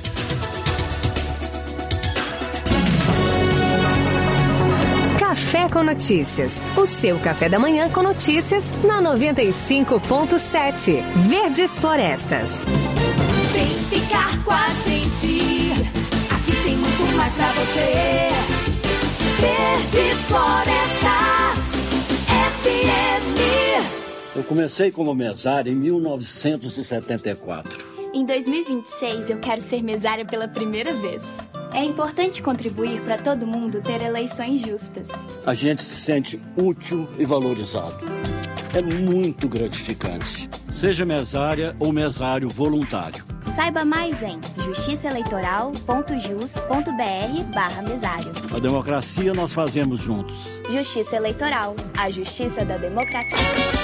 Café com Notícias. O seu café da manhã com notícias na noventa e cinco ponto sete. Verdes Florestas. Vem ficar com a gente. Aqui tem muito mais pra você. Verdes Florestas F M. Eu comecei como mesário em mil novecentos e setenta e quatro. Em dois mil e vinte e seis, eu quero ser mesária pela primeira vez. É importante contribuir para todo mundo ter eleições justas. A gente se sente útil e valorizado. É muito gratificante. Seja mesária ou mesário voluntário. Saiba mais em justiçaeleitoral ponto jus ponto br barra mesário. A democracia nós fazemos juntos. Justiça Eleitoral, a justiça da democracia.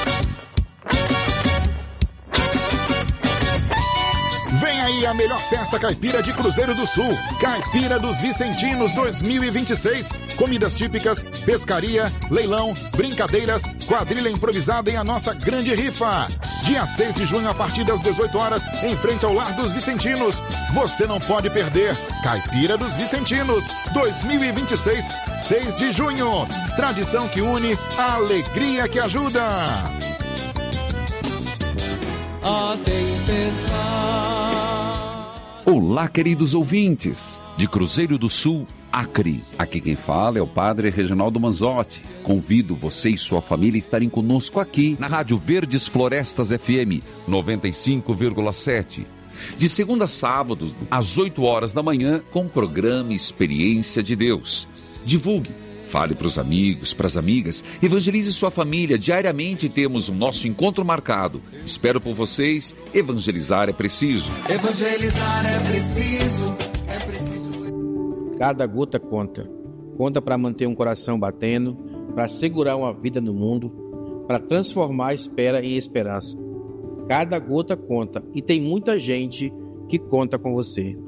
Vem aí a melhor festa caipira de Cruzeiro do Sul, Caipira dos Vicentinos dois mil e vinte e seis. Comidas típicas, pescaria, leilão, brincadeiras, quadrilha improvisada em a nossa grande rifa. Dia seis de junho, a partir das dezoito horas, em frente ao Lar dos Vicentinos. Você não pode perder. Caipira dos Vicentinos dois mil e vinte e seis, seis de junho. Tradição que une, a alegria que ajuda. A Olá, queridos ouvintes de Cruzeiro do Sul, Acre. Aqui quem fala é o padre Reginaldo Manzotti. Convido você e sua família a estarem conosco aqui na Rádio Verdes Florestas F M noventa e cinco vírgula sete. De segunda a sábado, às oito horas da manhã, com o programa Experiência de Deus. Divulgue. Fale para os amigos, para as amigas, evangelize sua família. Diariamente temos o nosso encontro marcado. Espero por vocês. Evangelizar é preciso. Evangelizar é preciso, é preciso. Cada gota conta. Conta para manter um coração batendo, para segurar uma vida no mundo, para transformar a espera em esperança. Cada gota conta e tem muita gente que conta com você.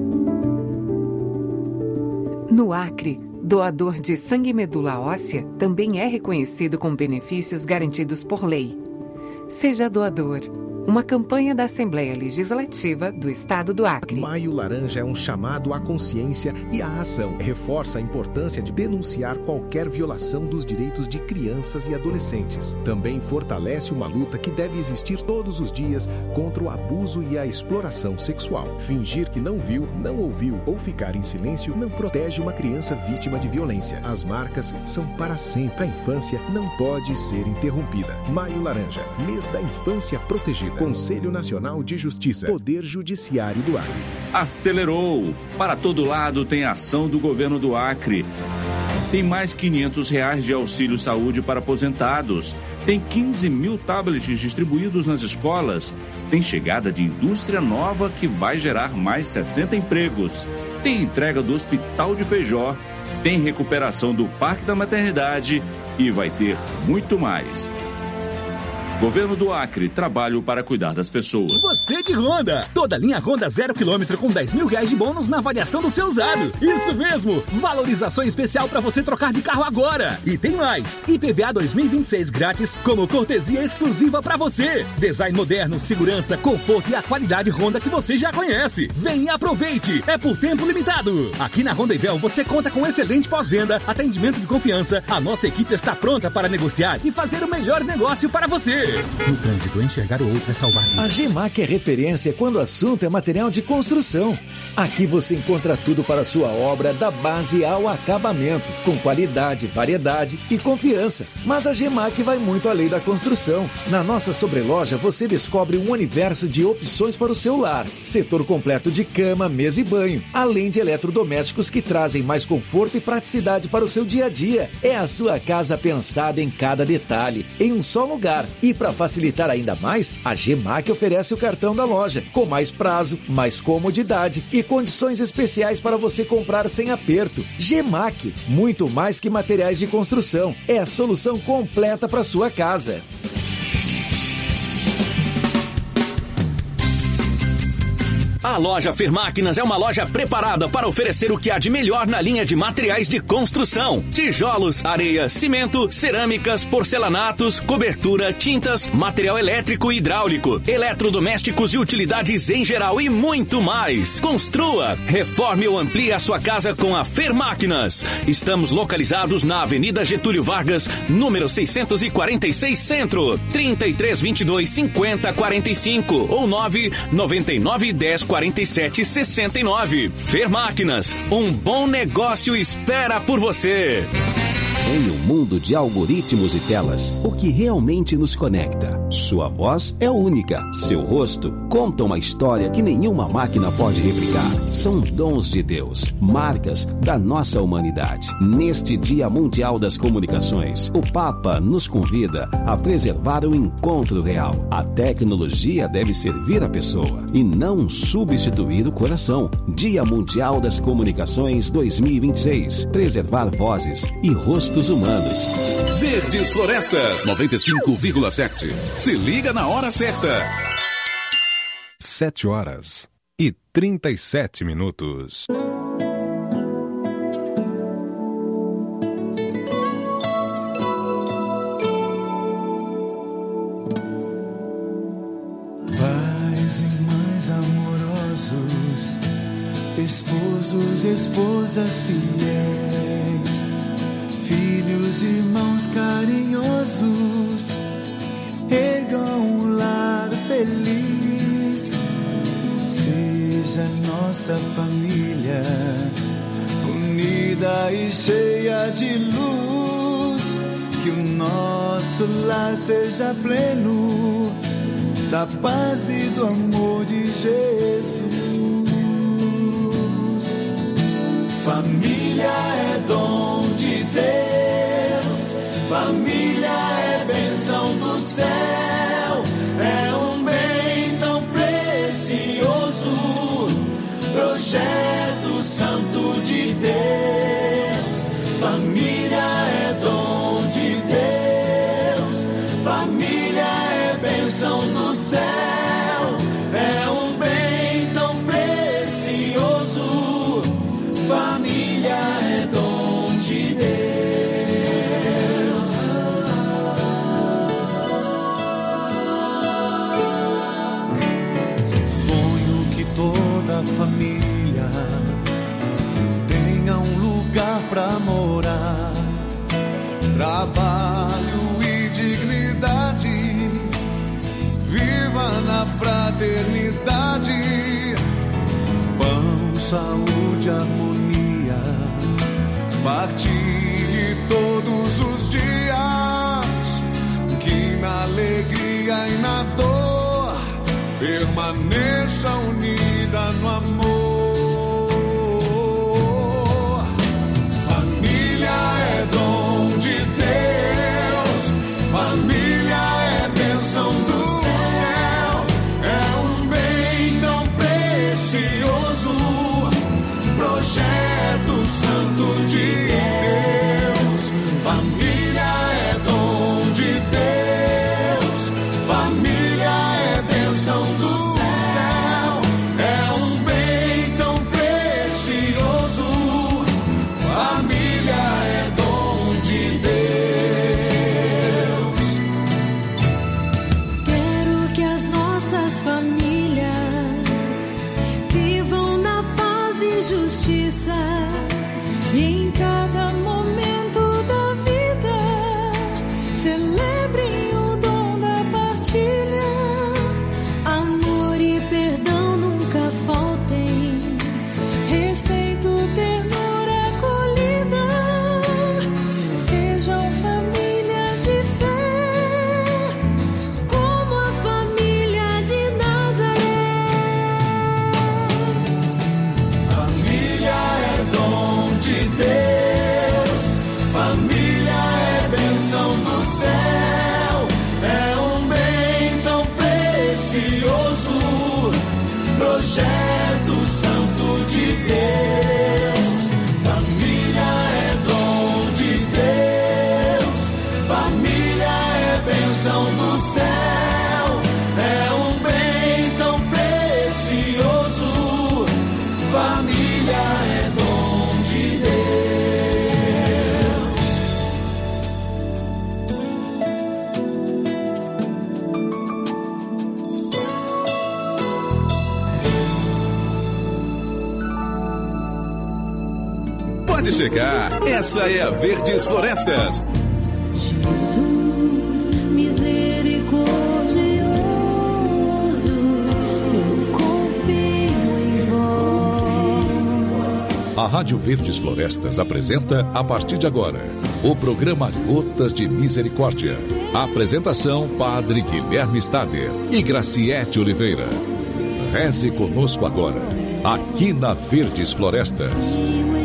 No Acre, doador de sangue e medula óssea também é reconhecido com benefícios garantidos por lei. Seja doador. Uma campanha da Assembleia Legislativa do Estado do Acre. Maio Laranja é um chamado à consciência e à ação. Reforça a importância de denunciar qualquer violação dos direitos de crianças e adolescentes. Também fortalece uma luta que deve existir todos os dias contra o abuso e a exploração sexual. Fingir que não viu, não ouviu ou ficar em silêncio não protege uma criança vítima de violência. As marcas são para sempre. A infância não pode ser interrompida. Maio Laranja, mês da infância protegida. Conselho Nacional de Justiça, Poder Judiciário do Acre. Acelerou! Para todo lado tem ação do governo do Acre. Tem mais quinhentos reais de auxílio saúde para aposentados. Tem quinze mil tablets distribuídos nas escolas. Tem chegada de indústria nova que vai gerar mais sessenta empregos. Tem entrega do Hospital de Feijó. Tem recuperação do Parque da Maternidade e vai ter muito mais. Governo do Acre, trabalho para cuidar das pessoas. Você de Honda! Toda linha Honda zero quilômetro com dez mil reais de bônus na avaliação do seu usado. Isso mesmo! Valorização especial para você trocar de carro agora. E tem mais! I P V A dois mil e vinte e seis grátis como cortesia exclusiva para você. Design moderno, segurança, conforto e a qualidade Honda que você já conhece. Vem e aproveite! É por tempo limitado. Aqui na Honda Ivel você conta com excelente pós-venda, atendimento de confiança. A nossa equipe está pronta para negociar e fazer o melhor negócio para você. No trânsito, enxergar o outro é salvar vidas. A Gemac é referência quando o assunto é material de construção. Aqui você encontra tudo para a sua obra, da base ao acabamento, com qualidade, variedade e confiança. Mas a Gemac vai muito além da construção. Na nossa sobreloja, você descobre um universo de opções para o seu lar. Setor completo de cama, mesa e banho, além de eletrodomésticos que trazem mais conforto e praticidade para o seu dia a dia. É a sua casa pensada em cada detalhe, em um só lugar. E para facilitar ainda mais, a Gemac oferece o cartão da loja, com mais prazo, mais comodidade e condições especiais para você comprar sem aperto. Gemac, muito mais que materiais de construção, é a solução completa para sua casa. A loja Fermáquinas é uma loja preparada para oferecer o que há de melhor na linha de materiais de construção. Tijolos, areia, cimento, cerâmicas, porcelanatos, cobertura, tintas, material elétrico e hidráulico, eletrodomésticos e utilidades em geral e muito mais. Construa, reforme ou amplie a sua casa com a Fermáquinas. Estamos localizados na Avenida Getúlio Vargas, número seiscentos e quarenta e seis Centro, trinta e três, vinte e dois, cinquenta, quarenta e cinco ou nove nove nove, dez, quarenta e sete, sessenta e nove. Fermáquinas, um bom negócio espera por você. Em um mundo de algoritmos e telas, o que realmente nos conecta? Sua voz é única, seu rosto conta uma história que nenhuma máquina pode replicar. São dons de Deus, marcas da nossa humanidade. Neste Dia Mundial das Comunicações, o Papa nos convida a preservar o encontro real. A tecnologia deve servir a pessoa e não substituir o coração. Dia Mundial das Comunicações dois mil e vinte e seis. Preservar vozes e rostos humanos. Verdes Florestas noventa e cinco vírgula sete. Se liga na hora certa. Sete horas e trinta e sete minutos. Pais e mães amorosos, esposos e esposas fiéis, filhos e irmãos carinhosos, ergam um lar feliz. Seja nossa família unida e cheia de luz, que o nosso lar seja pleno da paz e do amor de Jesus. Família é dom de Deus, família é bênção do céu, é um bem tão precioso, projeto santo de Deus. Família é dom de Deus, família é bênção do céu, é um bem tão precioso, família é dom de Deus. Sonho que toda família tenha um lugar pra morar, trabalho e dignidade, viva na fraternidade, pão, saúde, harmonia, partilhe todos os dias, que na alegria e na dor permaneça unida no amor. Família é dom de Deus, família justiça. E em cada momento da vida, celebrem o dom da partilha. Amor e perdão nunca faltem. Respeito, ternura, acolhida. Sejam famílias de fé, como a família de Nazaré. Família é dom de Deus, família é bênção do céu, é um bem tão precioso, projeto santo de Deus. Família é dom de Deus, família é bênção do céu, é um bem tão precioso, família é dom de Deus. Pode chegar, essa é a Verdes Florestas. Jesus, misericordioso, eu confio em vós. A Rádio Verdes Florestas apresenta, a partir de agora, o programa Gotas de Misericórdia. A apresentação, Padre Guilherme Stader e Graciete Oliveira. Reze conosco agora, aqui na Verdes Florestas.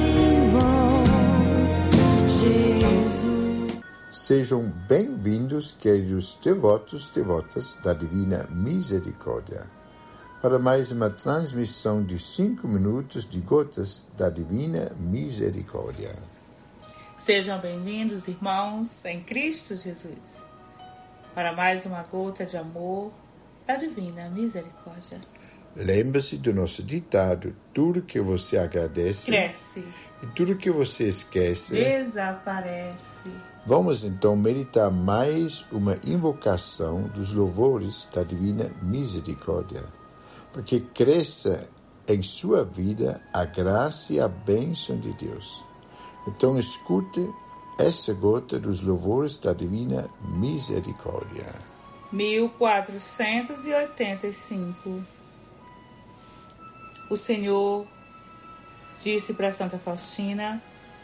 Sejam bem-vindos, queridos devotos, devotas da Divina Misericórdia, para mais uma transmissão de cinco minutos de Gotas da Divina Misericórdia. Sejam bem-vindos, irmãos, em Cristo Jesus, para mais uma gota de amor da Divina Misericórdia. Lembre-se do nosso ditado: tudo que você agradece, Cresce. E tudo que você esquece, Desaparece. Vamos então meditar mais uma invocação dos louvores da Divina Misericórdia, porque cresça em sua vida a graça e a bênção de Deus. Então escute essa gota dos louvores da Divina Misericórdia. mil quatrocentos e oitenta e cinco. O Senhor disse para Santa Faustina: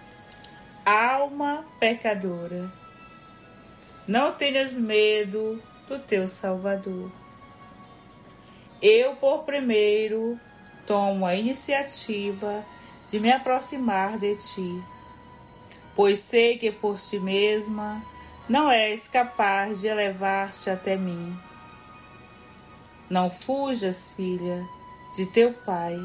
alma pecadora, não tenhas medo do teu Salvador. Eu, por primeiro, tomo a iniciativa de me aproximar de ti, pois sei que por ti mesma não és capaz de elevar-te até mim. Não fujas, filha, de teu Pai.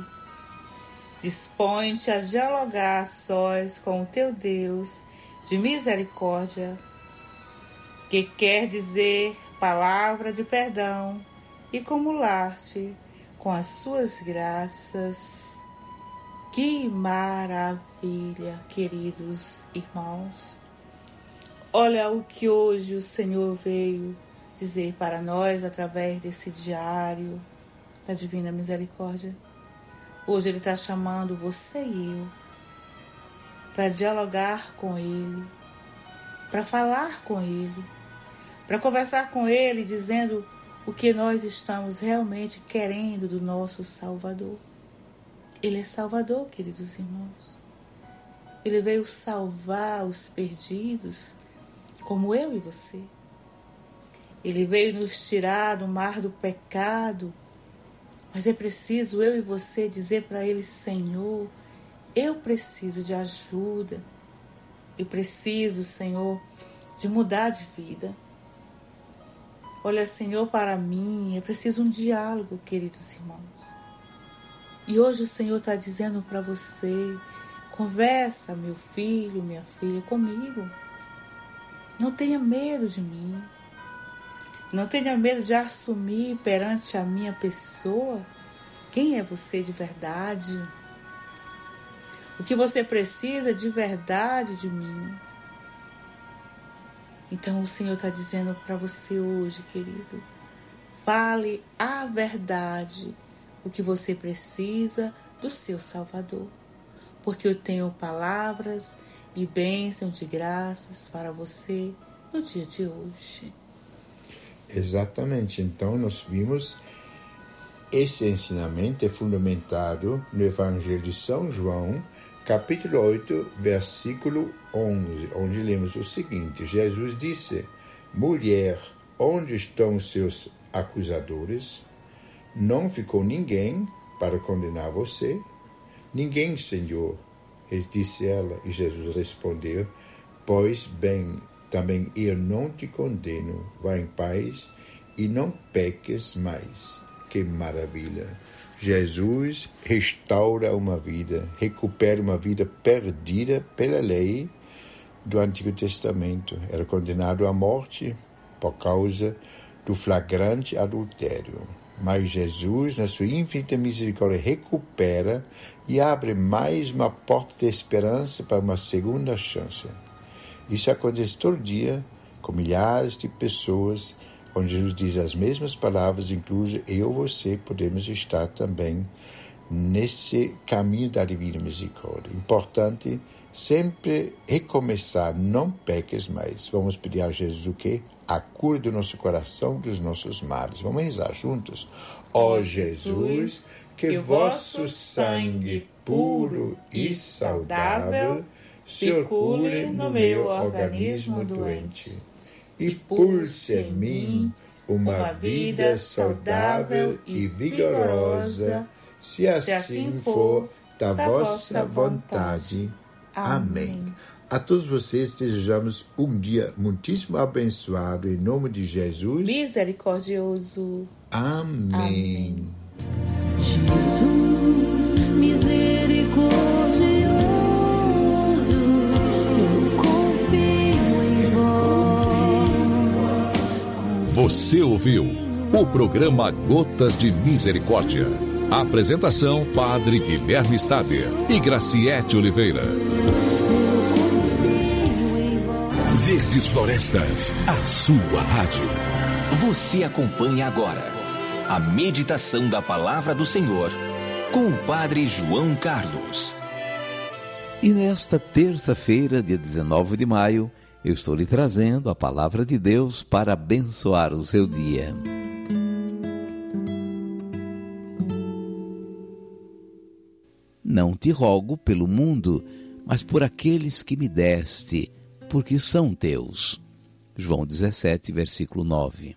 Dispõe-te a dialogar a sós com o teu Deus de misericórdia, que quer dizer palavra de perdão e acumular-te com as suas graças. Que maravilha, queridos irmãos! Olha o que hoje o Senhor veio dizer para nós através desse diário da Divina Misericórdia. Hoje Ele está chamando você e eu para dialogar com Ele, para falar com Ele, para conversar com Ele, dizendo o que nós estamos realmente querendo do nosso Salvador. Ele é Salvador, queridos irmãos. Ele veio salvar os perdidos, como eu e você. Ele veio nos tirar do mar do pecado. Mas é preciso eu e você dizer para Ele: Senhor, eu preciso de ajuda. Eu preciso, Senhor, de mudar de vida. Olha, Senhor, para mim, é preciso um diálogo, queridos irmãos. E hoje o Senhor está dizendo para você: conversa, meu filho, minha filha, comigo. Não tenha medo de mim. Não tenha medo de assumir perante a minha pessoa quem é você de verdade. O que você precisa de verdade de mim. Então o Senhor está dizendo para você hoje, querido: fale a verdade, o que você precisa do seu Salvador. porque eu tenho palavras e bênção de graças para você no dia de hoje. Exatamente. Então, nós vimos esse ensinamento é fundamentado no Evangelho de São João, capítulo oito, versículo onze, onde lemos o seguinte: Jesus disse: mulher, onde estão os seus acusadores? Não ficou ninguém para condenar você? Ninguém, Senhor, disse ela. E Jesus respondeu: pois bem, também eu não te condeno. Vá em paz e não peques mais. Que maravilha! Jesus restaura uma vida, recupera uma vida perdida pela lei do Antigo Testamento. Era condenado à morte por causa do flagrante adultério. Mas Jesus, na sua infinita misericórdia, recupera e abre mais uma porta de esperança para uma segunda chance. Isso acontece todo dia com milhares de pessoas, onde Jesus diz as mesmas palavras, inclusive eu e você podemos estar também nesse caminho da divina misericórdia. Importante sempre recomeçar, não peques mais. Vamos pedir a Jesus o quê? A cura do nosso coração, dos nossos males. Vamos rezar juntos. Ó Jesus, que vosso sangue puro e saudável circule no meu organismo doente e pulse em mim uma vida saudável e vigorosa, se assim for da vossa vontade. Amém. A todos vocês desejamos um dia muitíssimo abençoado, em nome de Jesus. Misericordioso. Amém. Amém. Jesus, misericordioso, eu confio em vós. Você ouviu o programa Gotas de Misericórdia. Apresentação: Padre Guilherme Stader e Graciete Oliveira. Verdes Florestas, a sua rádio. Você acompanha agora a meditação da Palavra do Senhor com o Padre João Carlos. E nesta terça-feira, dia dezenove de maio, eu estou lhe trazendo a Palavra de Deus para abençoar o seu dia. Não te rogo pelo mundo, mas por aqueles que me deste, porque são teus. João dezessete, versículo nove.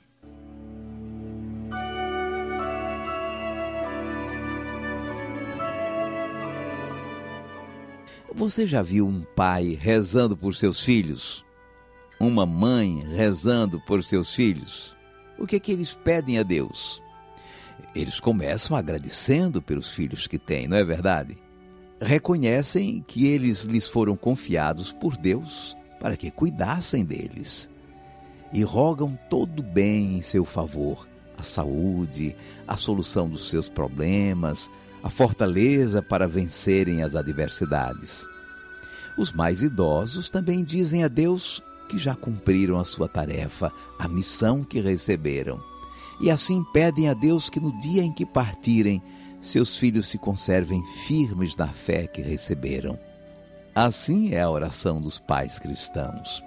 Você já viu um pai rezando por seus filhos? Uma mãe rezando por seus filhos? O que é que eles pedem a Deus? Eles começam agradecendo pelos filhos que têm, não é verdade? Reconhecem que eles lhes foram confiados por Deus para que cuidassem deles. E rogam todo o bem em seu favor, a saúde, a solução dos seus problemas, a fortaleza para vencerem as adversidades. Os mais idosos também dizem a Deus que já cumpriram a sua tarefa, a missão que receberam. E assim pedem a Deus que no dia em que partirem, seus filhos se conservem firmes na fé que receberam. Assim é a oração dos pais cristãos.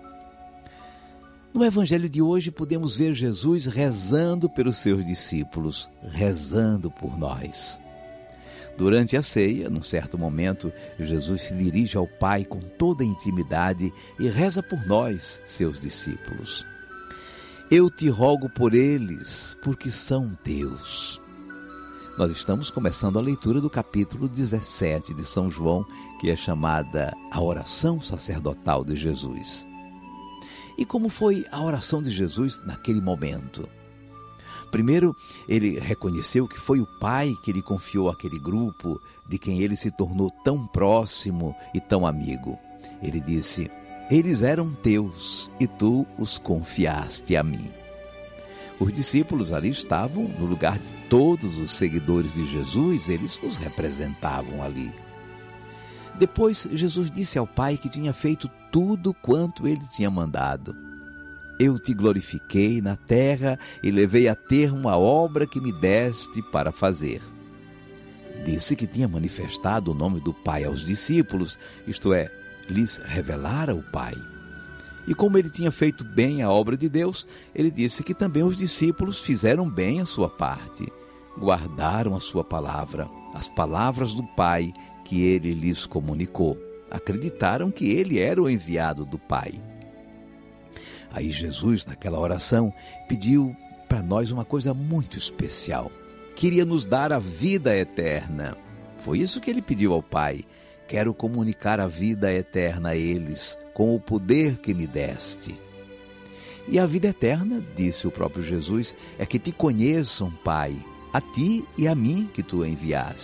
No Evangelho de hoje podemos ver Jesus rezando pelos seus discípulos, rezando por nós. Durante a ceia, num certo momento, Jesus se dirige ao Pai com toda a intimidade e reza por nós, seus discípulos. Eu te rogo por eles, porque são teus. Nós estamos começando a leitura do capítulo dezessete de São João, que é chamada a oração sacerdotal de Jesus. E como foi a oração de Jesus naquele momento? Primeiro, ele reconheceu que foi o Pai que lhe confiou aquele grupo, de quem ele se tornou tão próximo e tão amigo. Ele disse: eles eram teus e tu os confiaste a mim. Os discípulos ali estavam no lugar de todos os seguidores de Jesus, eles os representavam ali. Depois, Jesus disse ao Pai que tinha feito tudo quanto ele tinha mandado. Eu te glorifiquei na terra e levei a termo a obra que me deste para fazer. disse que tinha manifestado o nome do Pai aos discípulos, isto é, lhes revelara o Pai. E como ele tinha feito bem a obra de Deus, ele disse que também os discípulos fizeram bem a sua parte, guardaram a sua palavra, as palavras do Pai que ele lhes comunicou. Acreditaram que ele era o enviado do Pai. Aí Jesus, naquela oração, pediu para nós uma coisa muito especial. Queria nos dar a vida eterna. Foi isso que ele pediu ao Pai. Quero comunicar a vida eterna a eles, com o poder que me deste. E a vida eterna, disse o próprio Jesus, é que te conheçam, Pai, a ti e a mim que tu enviaste.